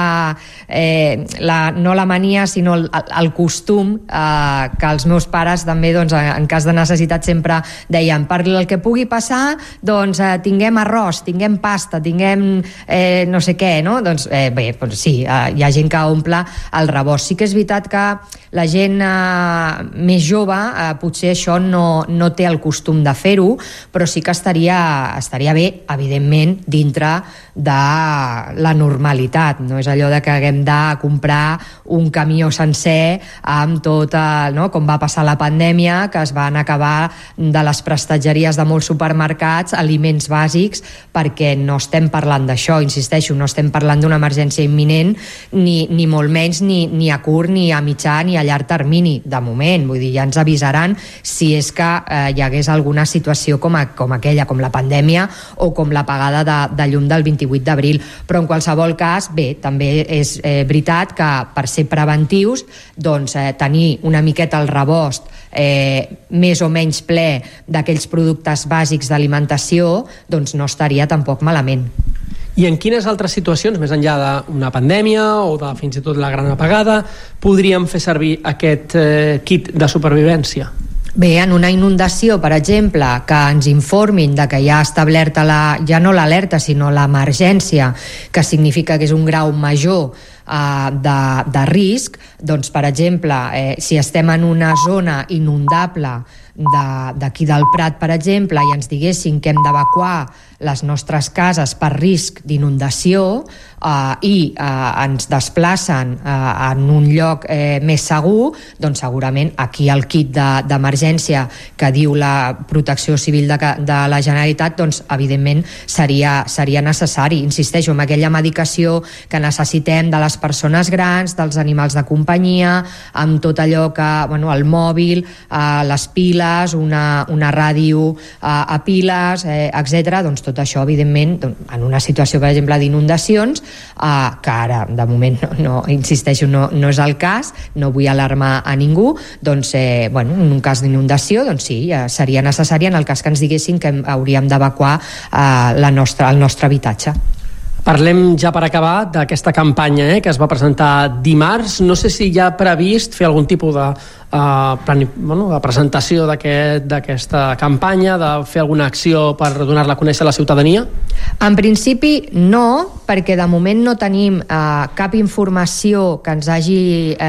eh, la no la mania, sinó el, el costum eh, que els meus pares també, doncs, en cas de necessitat sempre deien, per el que pugui passar, doncs eh, tinguem arròs, tinguem pasta, tinguem eh, no sé què, no? Doncs eh, bé, doncs sí, eh, hi ha gent que omple el rebost. Sí que és veritat que la gent eh, més jove eh, potser això no, no té el costum de fer-ho, però sí que estaria, estaria bé, evidentment, dintre de la normalitat. No és allò de que haguem de comprar un camió sencer amb tot, el, no? Com va passar la pandèmia, que es van acabar de les prestatgeries de molts supermercats aliments bàsics, perquè no estem parlant d'això, insisteixo, no estem parlant d'una emergència imminent, ni, ni molt menys ni, ni a curt, ni a mitjà, ni a llarg termini, de moment. Vull dir, ja ens avisaran si és que eh, hi hagués alguna situació com, a, com aquella, com la pandèmia o com l'apagada de, de llum del vint-i-vuit d'abril. Però en qualsevol cas, bé, també és eh, veritat que per ser preventius, doncs eh, tenir una miqueta el rebost eh, més o menys ple d'aquells productes bàsics d'alimentació, doncs no estaria tampoc malament. I en quines altres situacions, més enllà d'una pandèmia o de fins i tot la gran apagada, podríem fer servir aquest eh, kit de supervivència? Bé, en una inundació, per exemple, que ens informin de que ja ha establerta la, ja no l'alerta, sinó l'emergència, que significa que és un grau major eh, de, de risc, doncs, per exemple, eh, si estem en una zona inundable d'aquí de, del Prat, per exemple, i ens diguessin que hem d'evacuar les nostres cases per risc d'inundació eh, i eh, ens desplacen eh, en un lloc eh, més segur, doncs segurament aquí el kit d'emergència de, que diu la Protecció Civil de, de la Generalitat, doncs evidentment seria, seria necessari. Insisteixo, amb aquella medicació que necessitem de les persones grans, dels animals de companyia, amb tot allò que, bueno, el mòbil, eh, les piles, una, una ràdio eh, a piles, eh, etcètera, doncs tot això, evidentment, en una situació, per exemple, d'inundacions, eh, que ara, de moment, no, no insisteixo, no, no és el cas, no vull alarmar a ningú, doncs, eh, bueno, en un cas d'inundació, doncs sí, ja seria necessari en el cas que ens diguessin que hauríem d'evacuar eh, la nostra, el nostre habitatge. Parlem ja per acabar d'aquesta campanya eh, que es va presentar dimarts. No sé si hi ha previst fer algun tipus de, uh, plani, bueno, de presentació d'aquesta aquest, campanya, de fer alguna acció per donar-la a conèixer a la ciutadania? En principi no, perquè de moment no tenim uh, cap informació que ens hagi uh,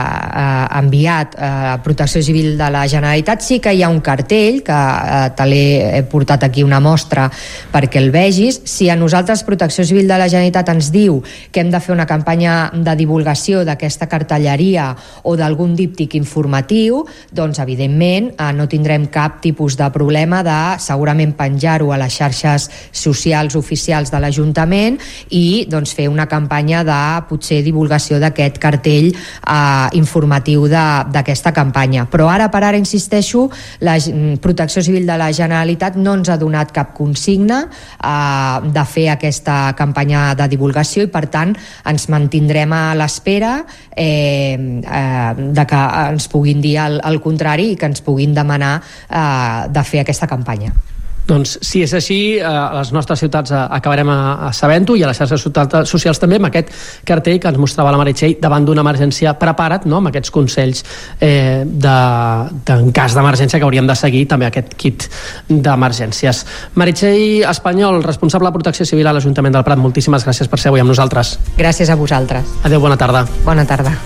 uh, enviat uh, Protecció Civil de la Generalitat. Sí que hi ha un cartell, que uh, te l'he portat aquí una mostra perquè el vegis. Si a nosaltres Protecció Civil de la Generalitat ens diu que hem de fer una campanya de divulgació d'aquesta cartelleria o d'algun díptic informatiu, doncs evidentment eh, no tindrem cap tipus de problema de segurament penjar-ho a les xarxes socials oficials de l'Ajuntament i doncs fer una campanya de potser divulgació d'aquest cartell eh, informatiu d'aquesta campanya. Però ara per ara, insisteixo, la Protecció Civil de la Generalitat no ens ha donat cap consigna eh, de fer aquesta campanya campanya de divulgació i, per tant, ens mantindrem a l'espera eh, eh, de que ens puguin dir el, el contrari i que ens puguin demanar eh, de fer aquesta campanya. Doncs si és així, a les nostres ciutats acabarem a sabent-ho, i a les xarxes socials també, amb aquest cartell que ens mostrava la Meritxell davant d'una emergència. Prepara't, no?, amb aquests consells eh, de, de, en cas d'emergència, que hauríem de seguir també aquest kit d'emergències. Meritxell Espanyol, responsable de Protecció Civil a l'Ajuntament del Prat, moltíssimes gràcies per ser avui amb nosaltres. Gràcies a vosaltres. Adéu, bona tarda. Bona tarda.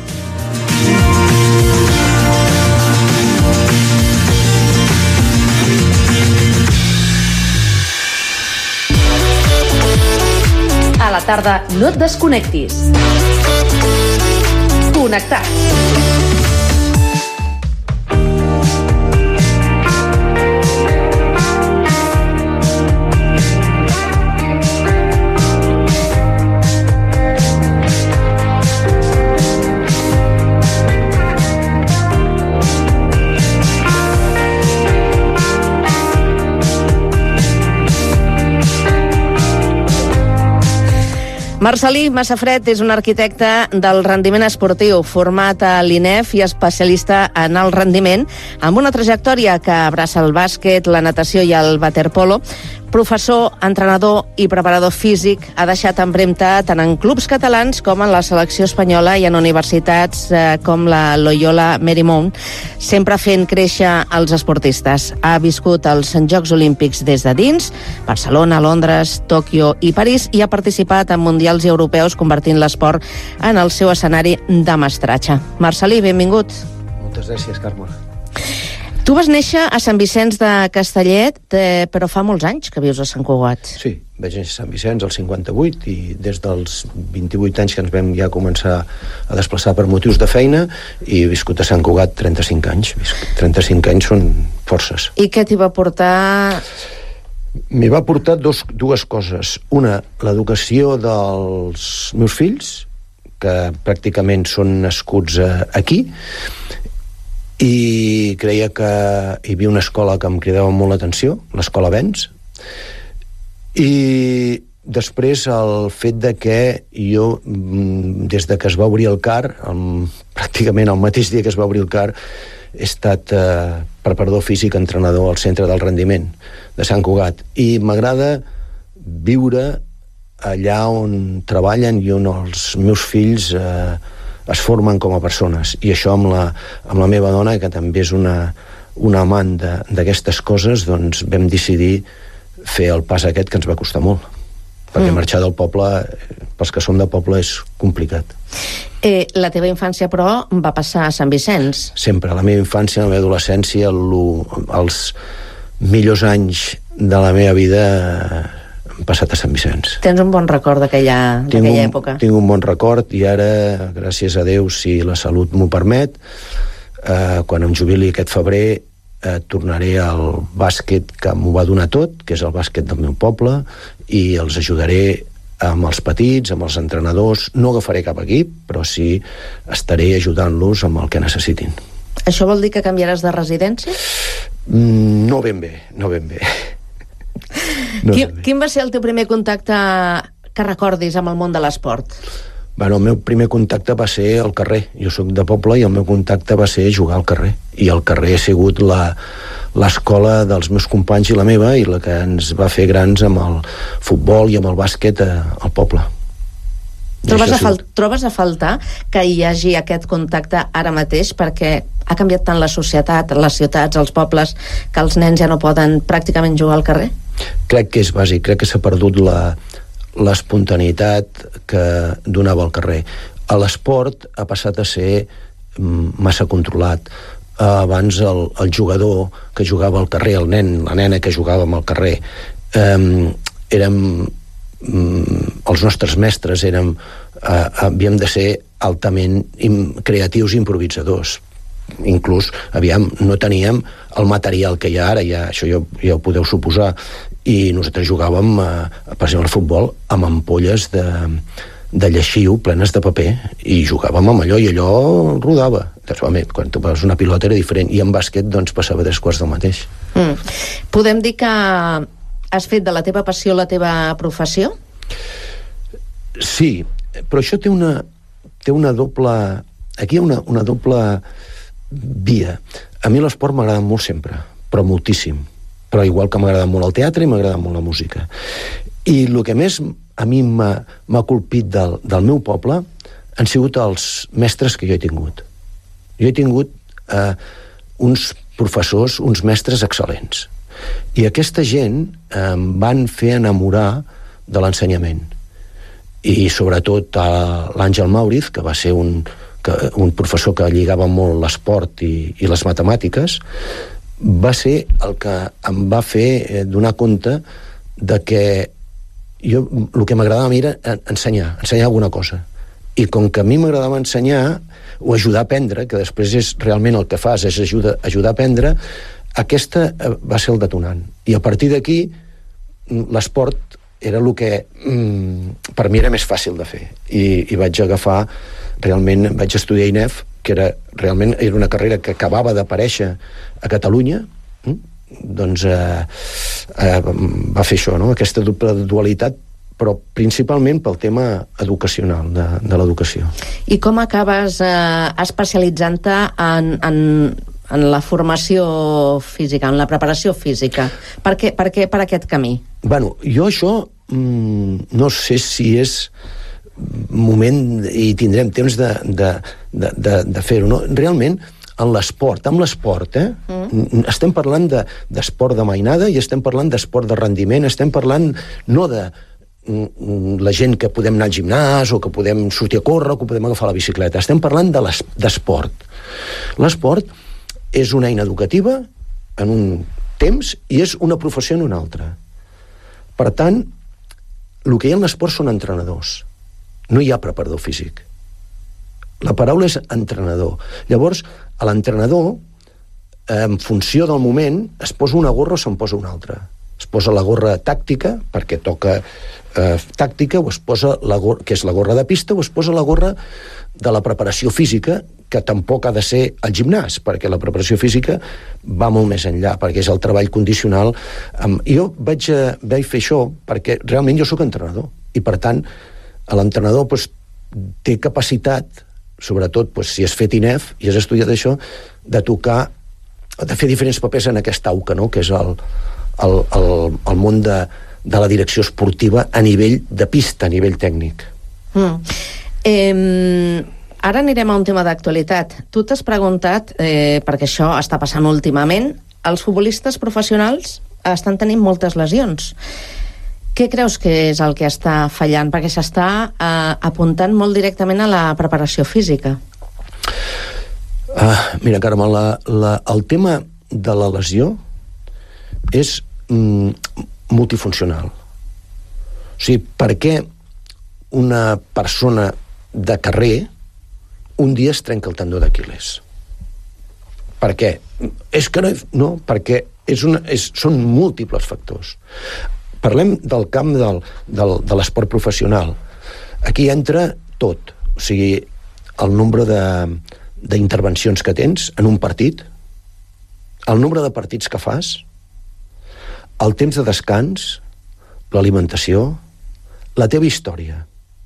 A la tarda no et desconnectis. Connectats. Marcel·lí Massafret és un arquitecte del rendiment esportiu, format a l'I N E F i especialista en el rendiment, amb una trajectòria que abraça el bàsquet, la natació i el waterpolo. Professor, entrenador i preparador físic, ha deixat empremta tant en clubs catalans com en la selecció espanyola i en universitats eh, com la Loyola Marymount, sempre fent créixer els esportistes. Ha viscut els Jocs Olímpics des de dins, Barcelona, Londres, Tòquio i París, i ha participat en mundials i europeus, convertint l'esport en el seu escenari de mestratge. Marcel·lí, benvingut. Moltes gràcies, Carme. Tu vas néixer a Sant Vicenç de Castellet, eh, però fa molts anys que vius a Sant Cugat. Sí, vaig néixer a Sant Vicenç al cinquanta-vuit i des dels vint-i-vuit anys que ens vam ja començar a desplaçar per motius de feina, i he viscut a Sant Cugat trenta-cinc anys. trenta-cinc anys són forces. I què t'hi va portar? M'hi va portar dos, dues coses. Una, l'educació dels meus fills, que pràcticament són nascuts aquí, i creia que hi havia una escola que em cridava molt l'atenció, l'escola Vents, i després el fet de que jo, des de que es va obrir el C A R, el, pràcticament el mateix dia que es va obrir el C A R, he estat eh, preparador físic, entrenador al Centre del Rendiment de Sant Cugat, i m'agrada viure allà on treballen i on els meus fills eh, es formen com a persones. I això amb la, amb la meva dona, que també és una, una amant d'aquestes coses, doncs vam decidir fer el pas aquest, que ens va costar molt, perquè mm. marxar del poble, pels que som de poble, és complicat. Eh, la teva infància, però, va passar a Sant Vicenç. Sempre, la meva infància, la meva adolescència, els millors anys de la meva vida hem passat a Sant Vicenç. Tens un bon record d'aquella època? Tinc un bon record, i ara, gràcies a Déu, si la salut m'ho permet, eh, quan em jubili aquest febrer, eh, tornaré al bàsquet que m'ho va donar tot, que és el bàsquet del meu poble, i els ajudaré amb els petits, amb els entrenadors. No agafaré cap equip, però sí estaré ajudant-los amb el que necessitin. Això vol dir que canviaràs de residència? Mm, no ben bé, no ben bé. No quin, quin va ser el teu primer contacte que recordis amb el món de l'esport? Bueno, el meu primer contacte va ser al carrer. Jo sóc de poble i el meu contacte va ser jugar al carrer. I el carrer ha sigut la, l'escola dels meus companys i la meva, i la que ens va fer grans amb el futbol i amb el bàsquet a, al poble. Trobes a, fal trobes a faltar que hi hagi aquest contacte ara mateix, perquè ha canviat tant la societat, les ciutats, els pobles, que els nens ja no poden pràcticament jugar al carrer? Crec que és bàsic, crec que s'ha perdut la, l'espontaneïtat que donava al carrer. A l'esport ha passat a ser massa controlat. Abans el, el jugador que jugava al carrer, el nen, la nena que jugava al carrer, eh, érem els nostres mestres érem, eh, havíem de ser altament creatius i improvisadors. Inclús, aviam, no teníem el material que hi ha ara, ja, això ja, ja ho podeu suposar, i nosaltres jugàvem, eh, per exemple, al futbol, amb ampolles de, de lleixiu plenes de paper, i jugàvem amb allò, i allò rodava. Doncs, home, quan tu poses una pilota era diferent, i en bàsquet doncs passava tres quarts del mateix. Mm. Podem dir que has fet de la teva passió la teva professió? Sí, però això té una, té una doble... Aquí hi ha una, una doble via. A mi l'esport m'agrada molt sempre, però moltíssim. Però igual que m'agrada molt el teatre i m'agrada molt la música. I el que més a mi m'ha colpit del, del meu poble han sigut els mestres que jo he tingut. Jo he tingut eh, uns professors, uns mestres excel·lents. I aquesta gent eh, em van fer enamorar de l'ensenyament. I sobretot l'Àngel Mauriz, que va ser un, que, un professor que lligava molt l'esport i, i les matemàtiques, va ser el que em va fer eh, donar compte de que jo, el que m'agradava a mi era ensenyar, ensenyar alguna cosa. I com que a mi m'agradava ensenyar o ajudar a aprendre, que després és realment el que fas, és ajuda, ajudar a aprendre, aquesta va ser el detonant. I a partir d'aquí l'esport era el que mm, per mi era més fàcil de fer. I, i vaig agafar, realment vaig estudiar I N E F, que era, realment era una carrera que acabava d'aparèixer a Catalunya, mm? doncs eh, eh, va fer això, no? Aquesta doble dualitat, però principalment pel tema educacional, de, de l'educació. I com acabes eh, especialitzant-te en, en, en la formació física, en la preparació física? Per què, per què per aquest camí? Bueno, jo això mm, no sé si és moment i tindrem temps de, de, de, de, de fer-ho, no? Realment, en l'esport, amb l'esport, eh? Mm. Estem parlant d'esport de, de mainada i estem parlant d'esport de rendiment, estem parlant no de la gent que podem anar al gimnàs o que podem sortir a córrer o que podem agafar la bicicleta. Estem parlant de d'esport. L'esport és una eina educativa en un temps i és una professió en una altra. Per tant, el que hi ha en l'esport són entrenadors. No hi ha preparador físic. La paraula és entrenador. Llavors, a l'entrenador, en funció del moment, es posa una gorra o se'n posa una altra. Es posa la gorra tàctica, perquè toca eh, tàctica, o es posa la gorra, que és la gorra de pista, o es posa la gorra de la preparació física, que tampoc ha de ser al gimnàs, perquè la preparació física va molt més enllà, perquè és el treball condicional. Jo vaig, vaig fer això perquè realment jo sóc entrenador, i per tant, l'entrenador doncs, té capacitat, sobretot doncs, si has fet I N E F i has estudiat això, de tocar, de fer diferents papers en aquesta auca, no? Que és el, el, el, el món de, de la direcció esportiva a nivell de pista, a nivell tècnic. Mm. Eh, ara anirem a un tema d'actualitat. Tu t'has preguntat, eh, perquè això està passant últimament, els futbolistes professionals estan tenint moltes lesions. Què creus que és el que està fallant? Perquè s'està eh, apuntant molt directament a la preparació física. Uh, mira, Carme, la, la, el tema de la lesió és mm, multifuncional. O sigui, per què una persona de carrer un dia es trenca el tendó d'Aquil·les? Per què? És que no, no perquè és una, és, són múltiples factors. Parlem del camp del, del, de l'esport professional. Aquí entra tot. O sigui, el nombre de, d'intervencions que tens en un partit, el nombre de partits que fas, el temps de descans, l'alimentació, la teva història.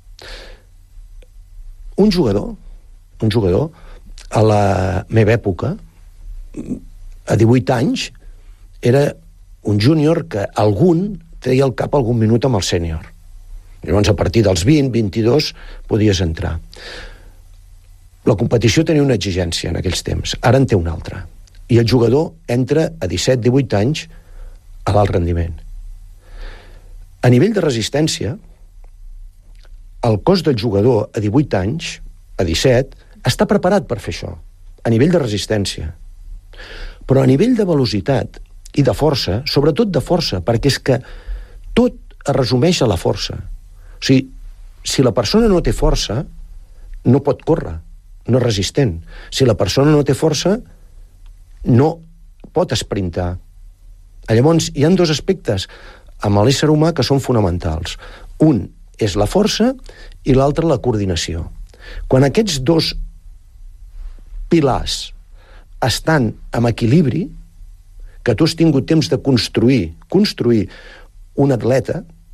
Un jugador, un jugador, a la meva època, a divuit anys, era un júnior que algun treia el cap algun minut amb el sènior. Llavors, a partir dels vint, vint-i-dos, podies entrar. La competició tenia una exigència en aquells temps, ara en té una altra. I el jugador entra a disset, divuit anys a l'alt rendiment. A nivell de resistència, el cos del jugador a divuit anys, a disset, està preparat per fer això, a nivell de resistència. Però a nivell de velocitat i de força, sobretot de força, perquè és que tot es resumeix a la força. O sigui, si la persona no té força, no pot córrer, no és resistent. Si la persona no té força, no pot esprintar. Llavors, hi ha dos aspectes amb l'ésser humà que són fonamentals. Un és la força i l'altre la coordinació. Quan aquests dos pilars estan en equilibri, que tu has tingut temps de construir, construir un atleta,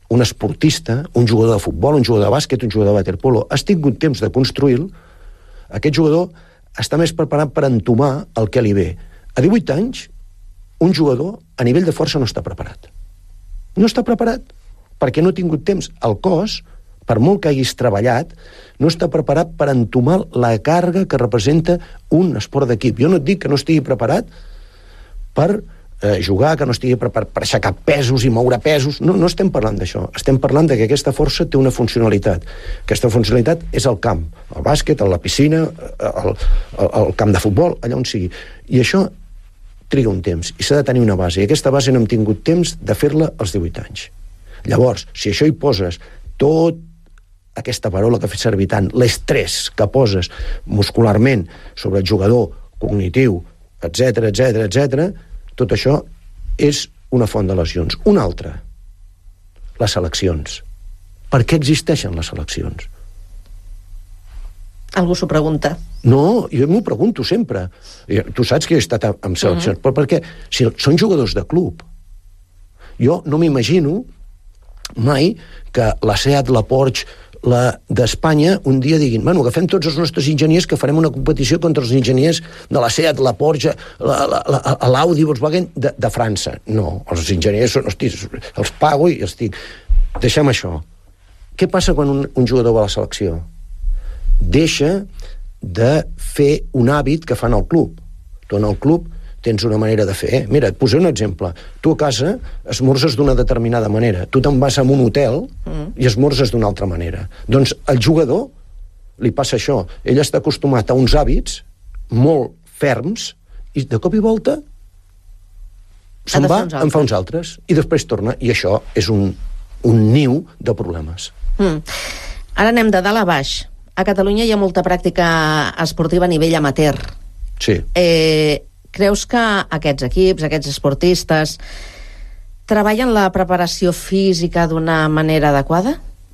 un esportista, un jugador de futbol, un jugador de bàsquet, un jugador de waterpolo, has tingut temps de construir-lo, aquest jugador està més preparat per entomar el que li ve. A divuit anys, un jugador a nivell de força no està preparat. No està preparat, perquè no ha tingut temps. El cos, per molt que hagis treballat, no està preparat per entomar la càrrega que representa un esport d'equip. Jo no et dic que no estigui preparat per eh, jugar, que no estigui preparat per aixecar pesos i moure pesos. No, no estem parlant d'això. Estem parlant de que aquesta força té una funcionalitat. Aquesta funcionalitat és el camp, el bàsquet, la piscina, el, el, el camp de futbol, allà on sigui. I això triga un temps, i s'ha de tenir una base, i aquesta base no hem tingut temps de fer-la als divuit anys. Llavors, si això hi poses tot aquesta paraula que ha fet servir tant, l'estrès que poses muscularment sobre el jugador, cognitiu, etcètera, etcètera, etcètera, tot això és una font de lesions. Una altra, les seleccions. Per què existeixen les seleccions? Algú s'ho pregunta. No, jo m'ho pregunto sempre. Tu saps que he estat amb seleccions, uh-huh. però perquè si són jugadors de club. Jo no m'imagino mai que la SEAT, la Porsche, la d'Espanya, un dia diguin, bueno, agafem tots els nostres enginyers que farem una competició contra els enginyers de la SEAT, la Porsche, l'Audi, Volkswagen de, de França. No, els enginyers són, hosti, els pago i els tinc. Deixem això. Què passa quan un, un jugador va a la selecció? Deixa de fer un hàbit que fan al club. Tu en el club tens una manera de fer. Eh? Mira, et posaré un exemple. Tu a casa esmorzes d'una determinada manera. Tu te'n vas a un hotel mm. i esmorzes d'una altra manera. Doncs al jugador li passa això. Ell està acostumat a uns hàbits molt ferms i de cop i volta se'n va, en fa uns altres i després torna. I això és un, un niu de problemes. Mm. Ara anem de dalt a baix. A Catalunya hi ha molta pràctica esportiva a nivell amateur. Sí. Eh, creus que aquests equips, aquests esportistes, treballen la preparació física d'una manera adequada?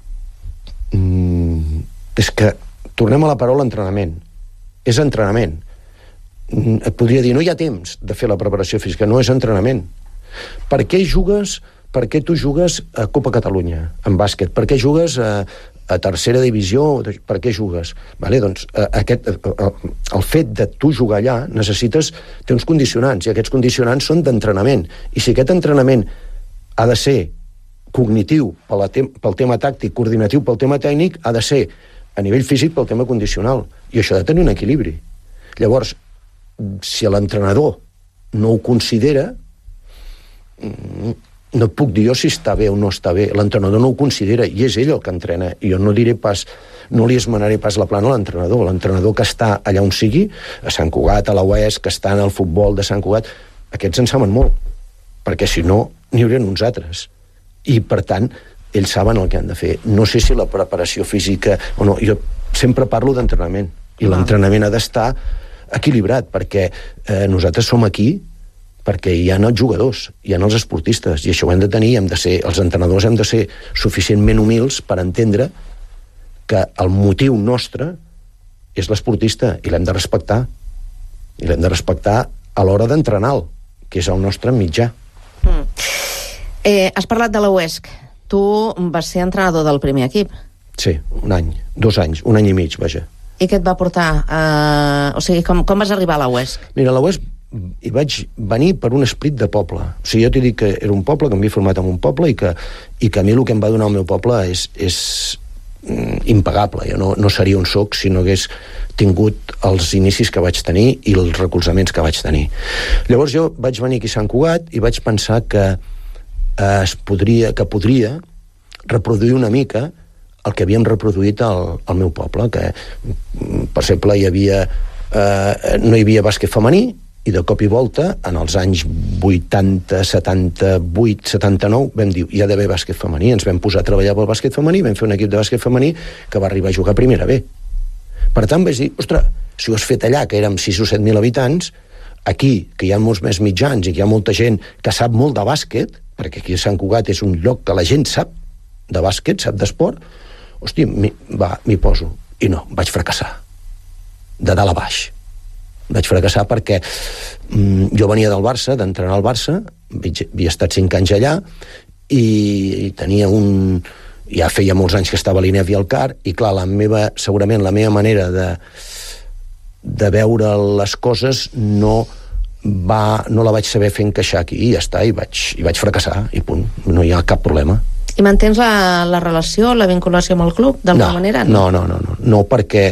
Mm, és que tornem a la paraula entrenament. És entrenament. Mm, et podria dir, no hi ha temps de fer la preparació física, no és entrenament. Per què jugues, per què tu jugues a Copa Catalunya, en bàsquet? Per què jugues a, a tercera divisió? Per què jugues? Vale, doncs, aquest, el fet de tu jugar allà necessites, té uns condicionants, i aquests condicionants són d'entrenament. I si aquest entrenament ha de ser cognitiu pel, tem pel tema tàctic, coordinatiu pel tema tècnic, ha de ser a nivell físic pel tema condicional. I això ha de tenir un equilibri. Llavors, si l'entrenador no ho considera, no et puc dir jo si està bé o no està bé. L'entrenador no ho considera i és ell el que entrena. I jo no diré pas, no li esmenaré pas la plana a l'entrenador. L'entrenador que està allà on sigui, a Sant Cugat, a la U E S, que està en el futbol de Sant Cugat, aquests en saben molt, perquè si no n'hi haurien uns altres. I per tant, ells saben el que han de fer. No sé si la preparació física o no. Jo sempre parlo d'entrenament i l'entrenament ha d'estar equilibrat, perquè eh, nosaltres som aquí perquè hi ha els jugadors, hi ha els esportistes, i això ho hem de tenir, hem de ser, els entrenadors hem de ser suficientment humils per entendre que el motiu nostre és l'esportista, i l'hem de respectar. I l'hem de respectar a l'hora d'entrenar-lo, que és el nostre mitjà. Mm. Eh, has parlat de la U E S C. Tu vas ser entrenador del primer equip. Sí, un any, dos anys, un any i mig, vaja. I què et va portar? Uh, o sigui, com, com vas arribar a la U E S C? Mira, la U E S C hi vaig venir per un esperit de poble. O sigui, jo t'he dit que era un poble, que m'havia format en un poble i que, i que a mi el que em va donar el meu poble és, és mm, impagable. Jo no, no seria on soc si no hagués tingut els inicis que vaig tenir i els recolzaments que vaig tenir. Llavors jo vaig venir aquí a Sant Cugat i vaig pensar que eh, es podria, que podria reproduir una mica el que havíem reproduït al, al meu poble, que per exemple hi havia eh, no hi havia bàsquet femení, i de cop i volta, en els anys vuitanta, setanta-vuit, setanta-nou, vam dir, hi ha d'haver bàsquet femení. Ens vam posar a treballar pel bàsquet femení, vam fer un equip de bàsquet femení que va arribar a jugar a primera B. Per tant, vaig dir, ostres, si ho has fet allà, que érem sis o set mil habitants, aquí, que hi ha molts més mitjans i que hi ha molta gent que sap molt de bàsquet, perquè aquí a Sant Cugat és un lloc que la gent sap de bàsquet, sap d'esport, hosti, mi, va, m'hi poso. I no, vaig fracassar. De dalt a baix. Vaig fracassar perquè mm, jo venia del Barça, d'entrenar al Barça, havia estat cinc anys allà, i, i tenia un... ja feia molts anys que estava a l'I N E F i al C A R, i clar, la meva, segurament la meva manera de, de veure les coses no, va, no la vaig saber fer encaixar aquí, i ja està, i vaig, i vaig fracassar, i punt, no hi ha cap problema. I mantens la, la relació, la vinculació amb el club, d'alguna no, manera? No, no, no, no, no, perquè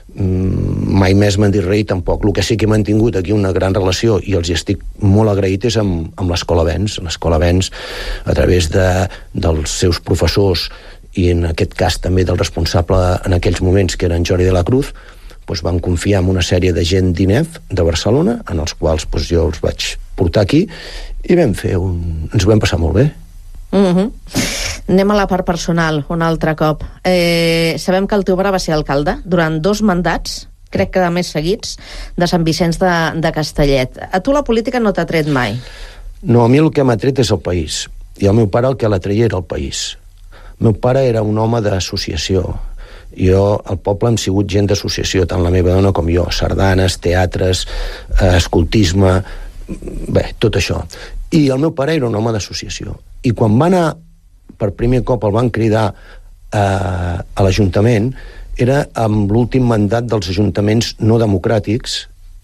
mm, mai més m'han dit res, tampoc. El que sí que he mantingut aquí una gran relació, i els hi estic molt agraït, és amb, amb l'Escola Vents. L'Escola Vents, a través de, dels seus professors, i en aquest cas també del responsable en aquells moments, que era en Jordi de la Cruz, doncs van confiar en una sèrie de gent d'I N E F de Barcelona, en els quals doncs, jo els vaig portar aquí, i vam fer un... ens ho vam passar molt bé. Uh-huh. Anem a la part personal un altre cop. Eh, sabem que el teu pare va ser alcalde durant dos mandats, crec que de més seguits, de Sant Vicenç de, de Castellet. A tu la política no t'ha tret mai? No, a mi el que m'ha tret és el país, i el meu pare el que l'atreia era el país. El meu pare era un home d'associació. Jo, al poble, hem sigut gent d'associació, tant la meva dona com jo, sardanes, teatres, eh, escoltisme, bé, tot això. I el meu pare era un home d'associació. I quan va anar, per primer cop el van cridar eh, a l'Ajuntament, era amb l'últim mandat dels ajuntaments no democràtics,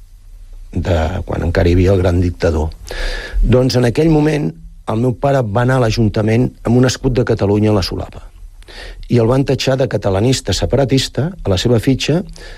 de quan encara hi havia el gran dictador. Doncs en aquell moment el meu pare va anar a l'Ajuntament amb un escut de Catalunya a la solapa. I el van tatxar de catalanista separatista a la seva fitxa,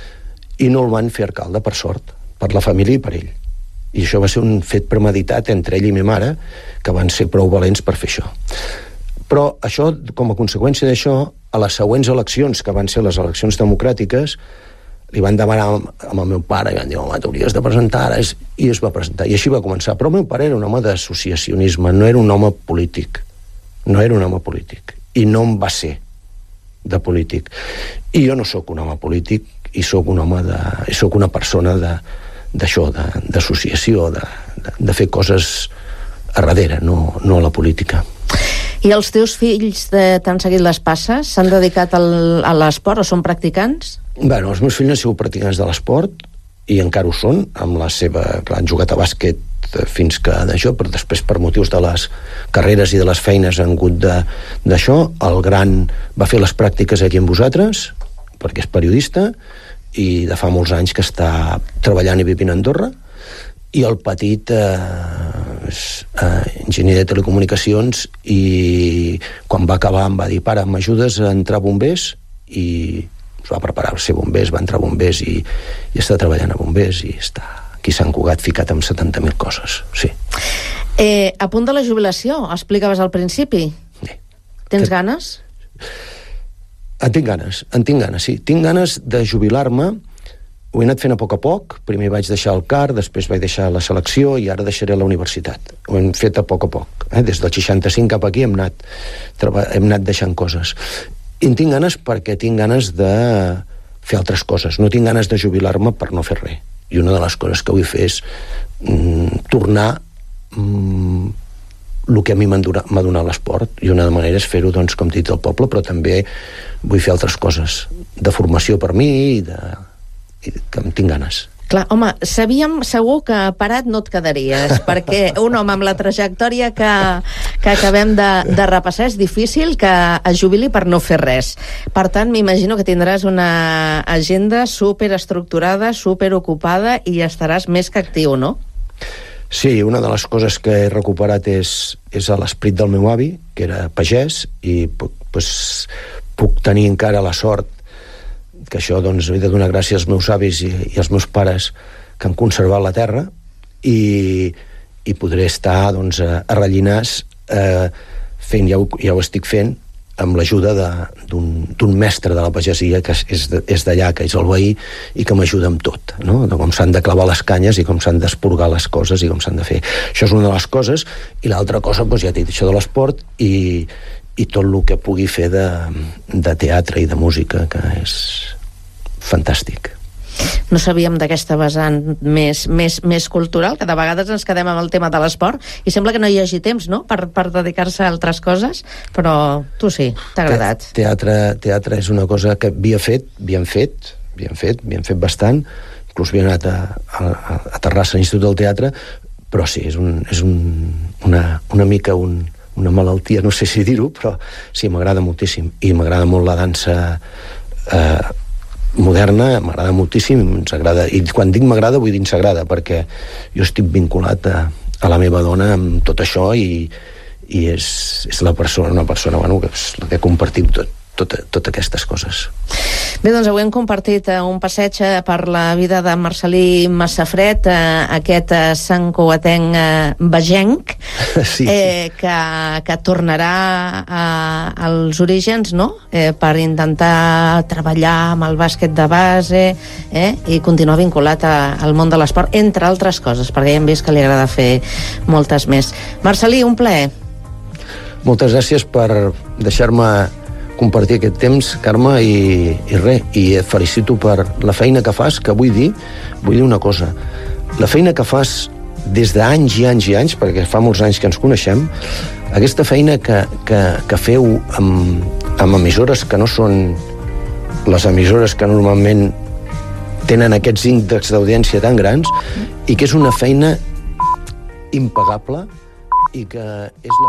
i no el van fer alcalde, per sort, per la família i per ell. I això va ser un fet premeditat entre ell i ma mare, que van ser prou valents per fer això. Però això, com a conseqüència d'això, a les següents eleccions, que van ser les eleccions democràtiques, li van demanar amb el meu pare, i van dir, home, t'hauries de presentar ara, i es va presentar, i així va començar. Però el meu pare era un home d'associacionisme, no era un home polític, no era un home polític, i no en va ser de polític. I jo no sóc un home polític, i sóc un home de... i sóc una persona de d'això, d'associació, de, de, de fer coses a darrere, no, no a la política. I els teus fills t'han seguit les passes? S'han dedicat al, a l'esport o són practicants? Bueno, els meus fills han sigut practicants de l'esport, i encara ho són, amb la seva... Clar, han jugat a bàsquet fins que d'això, però després per motius de les carreres i de les feines han hagut d'això. El gran va fer les pràctiques aquí amb vosaltres, perquè és periodista, i de fa molts anys que està treballant i vivint a Andorra, i el petit eh, és eh, enginyer de telecomunicacions, i quan va acabar em va dir, pare, m'ajudes a entrar a bombers? I es va preparar a ser bombers, va entrar a bombers, i, i està treballant a bombers, i està aquí a Sant Cugat ficat amb setanta mil coses, sí. Eh, a punt de la jubilació, explicaves al principi. Sí. Tens que... ganes? En tinc ganes, en tinc ganes, sí. Tinc ganes de jubilar-me. Ho he anat fent a poc a poc. Primer vaig deixar el C A R, després vaig deixar la selecció, i ara deixaré la universitat. Ho hem fet a poc a poc. Eh? Des del seixanta-cinc cap aquí hem anat, hem anat deixant coses. I en tinc ganes perquè tinc ganes de fer altres coses. No tinc ganes de jubilar-me per no fer res. I una de les coses que vull fer és mm, tornar mm, el que a mi m'ha donat l'esport, i una de manera és fer-ho, doncs, com dit, al poble, però també vull fer altres coses de formació per mi, i, de, i que em tinc ganes. Clar, home, sabíem segur que parat no et quedaries, perquè un home amb la trajectòria que, que acabem de, de repassar és difícil que es jubili per no fer res. Per tant, m'imagino que tindràs una agenda superestructurada, superocupada, i estaràs més que actiu, no? Sí, una de les coses que he recuperat és, és l'esperit del meu avi, que era pagès, i pues, puc tenir encara la sort que això, doncs, he de donar gràcies als meus avis i, i als meus pares que han conservat la terra, i, i podré estar, doncs, a, a Rellinars eh, fent, ja ho, ja ho estic fent, amb l'ajuda d'un mestre de la pagesia que és d'allà, que és el veí, i que m'ajuda amb tot, no? De com s'han de clavar les canyes i com s'han d'esporgar les coses i com s'han de fer. Això és una de les coses, i l'altra cosa, doncs, ja t'he dit, això de l'esport, i, i tot el que pugui fer de, de teatre i de música, que és fantàstic. No sabíem d'aquesta vessant més, més, més cultural, que de vegades ens quedem amb el tema de l'esport i sembla que no hi hagi temps, no?, per, per dedicar-se a altres coses, però tu sí, t'ha agradat. Te, teatre, teatre és una cosa que havia fet, havíem fet, havíem fet, havíem fet bastant, inclús havia anat a, a, a Terrassa, a l'Institut del Teatre, però sí, és, un, és un, una, una mica un, una malaltia, no sé si dir-ho, però sí, m'agrada moltíssim. I m'agrada molt la dansa eh, moderna, m'agrada moltíssim, ens agrada, i quan dic m'agrada vull dir ens agrada, perquè jo estic vinculat a, a la meva dona amb tot això i, i és, és la persona, una persona bueno, que és la que compartim tot, tot, tot aquestes coses. Bé, doncs avui hem compartit eh, un passeig eh, per la vida de Marcel·lí Massafret, eh, aquest eh, santcugatenc eh, vegenc, sí, eh, que, que tornarà a, als orígens, no?, eh, per intentar treballar amb el bàsquet de base eh, i continuar vinculat a, al món de l'esport, entre altres coses, perquè ja hem vist que li agrada fer moltes més. Marcel·lí, un plaer. Moltes gràcies per deixar-me compartir aquest temps, Carme, i, i res, i et felicito per la feina que fas, que vull dir, vull dir una cosa, la feina que fas des d'anys i anys i anys, perquè fa molts anys que ens coneixem, aquesta feina que, que, que feu amb, amb emissores que no són les emissores que normalment tenen aquests índexs d'audiència tan grans, i que és una feina impagable i que és la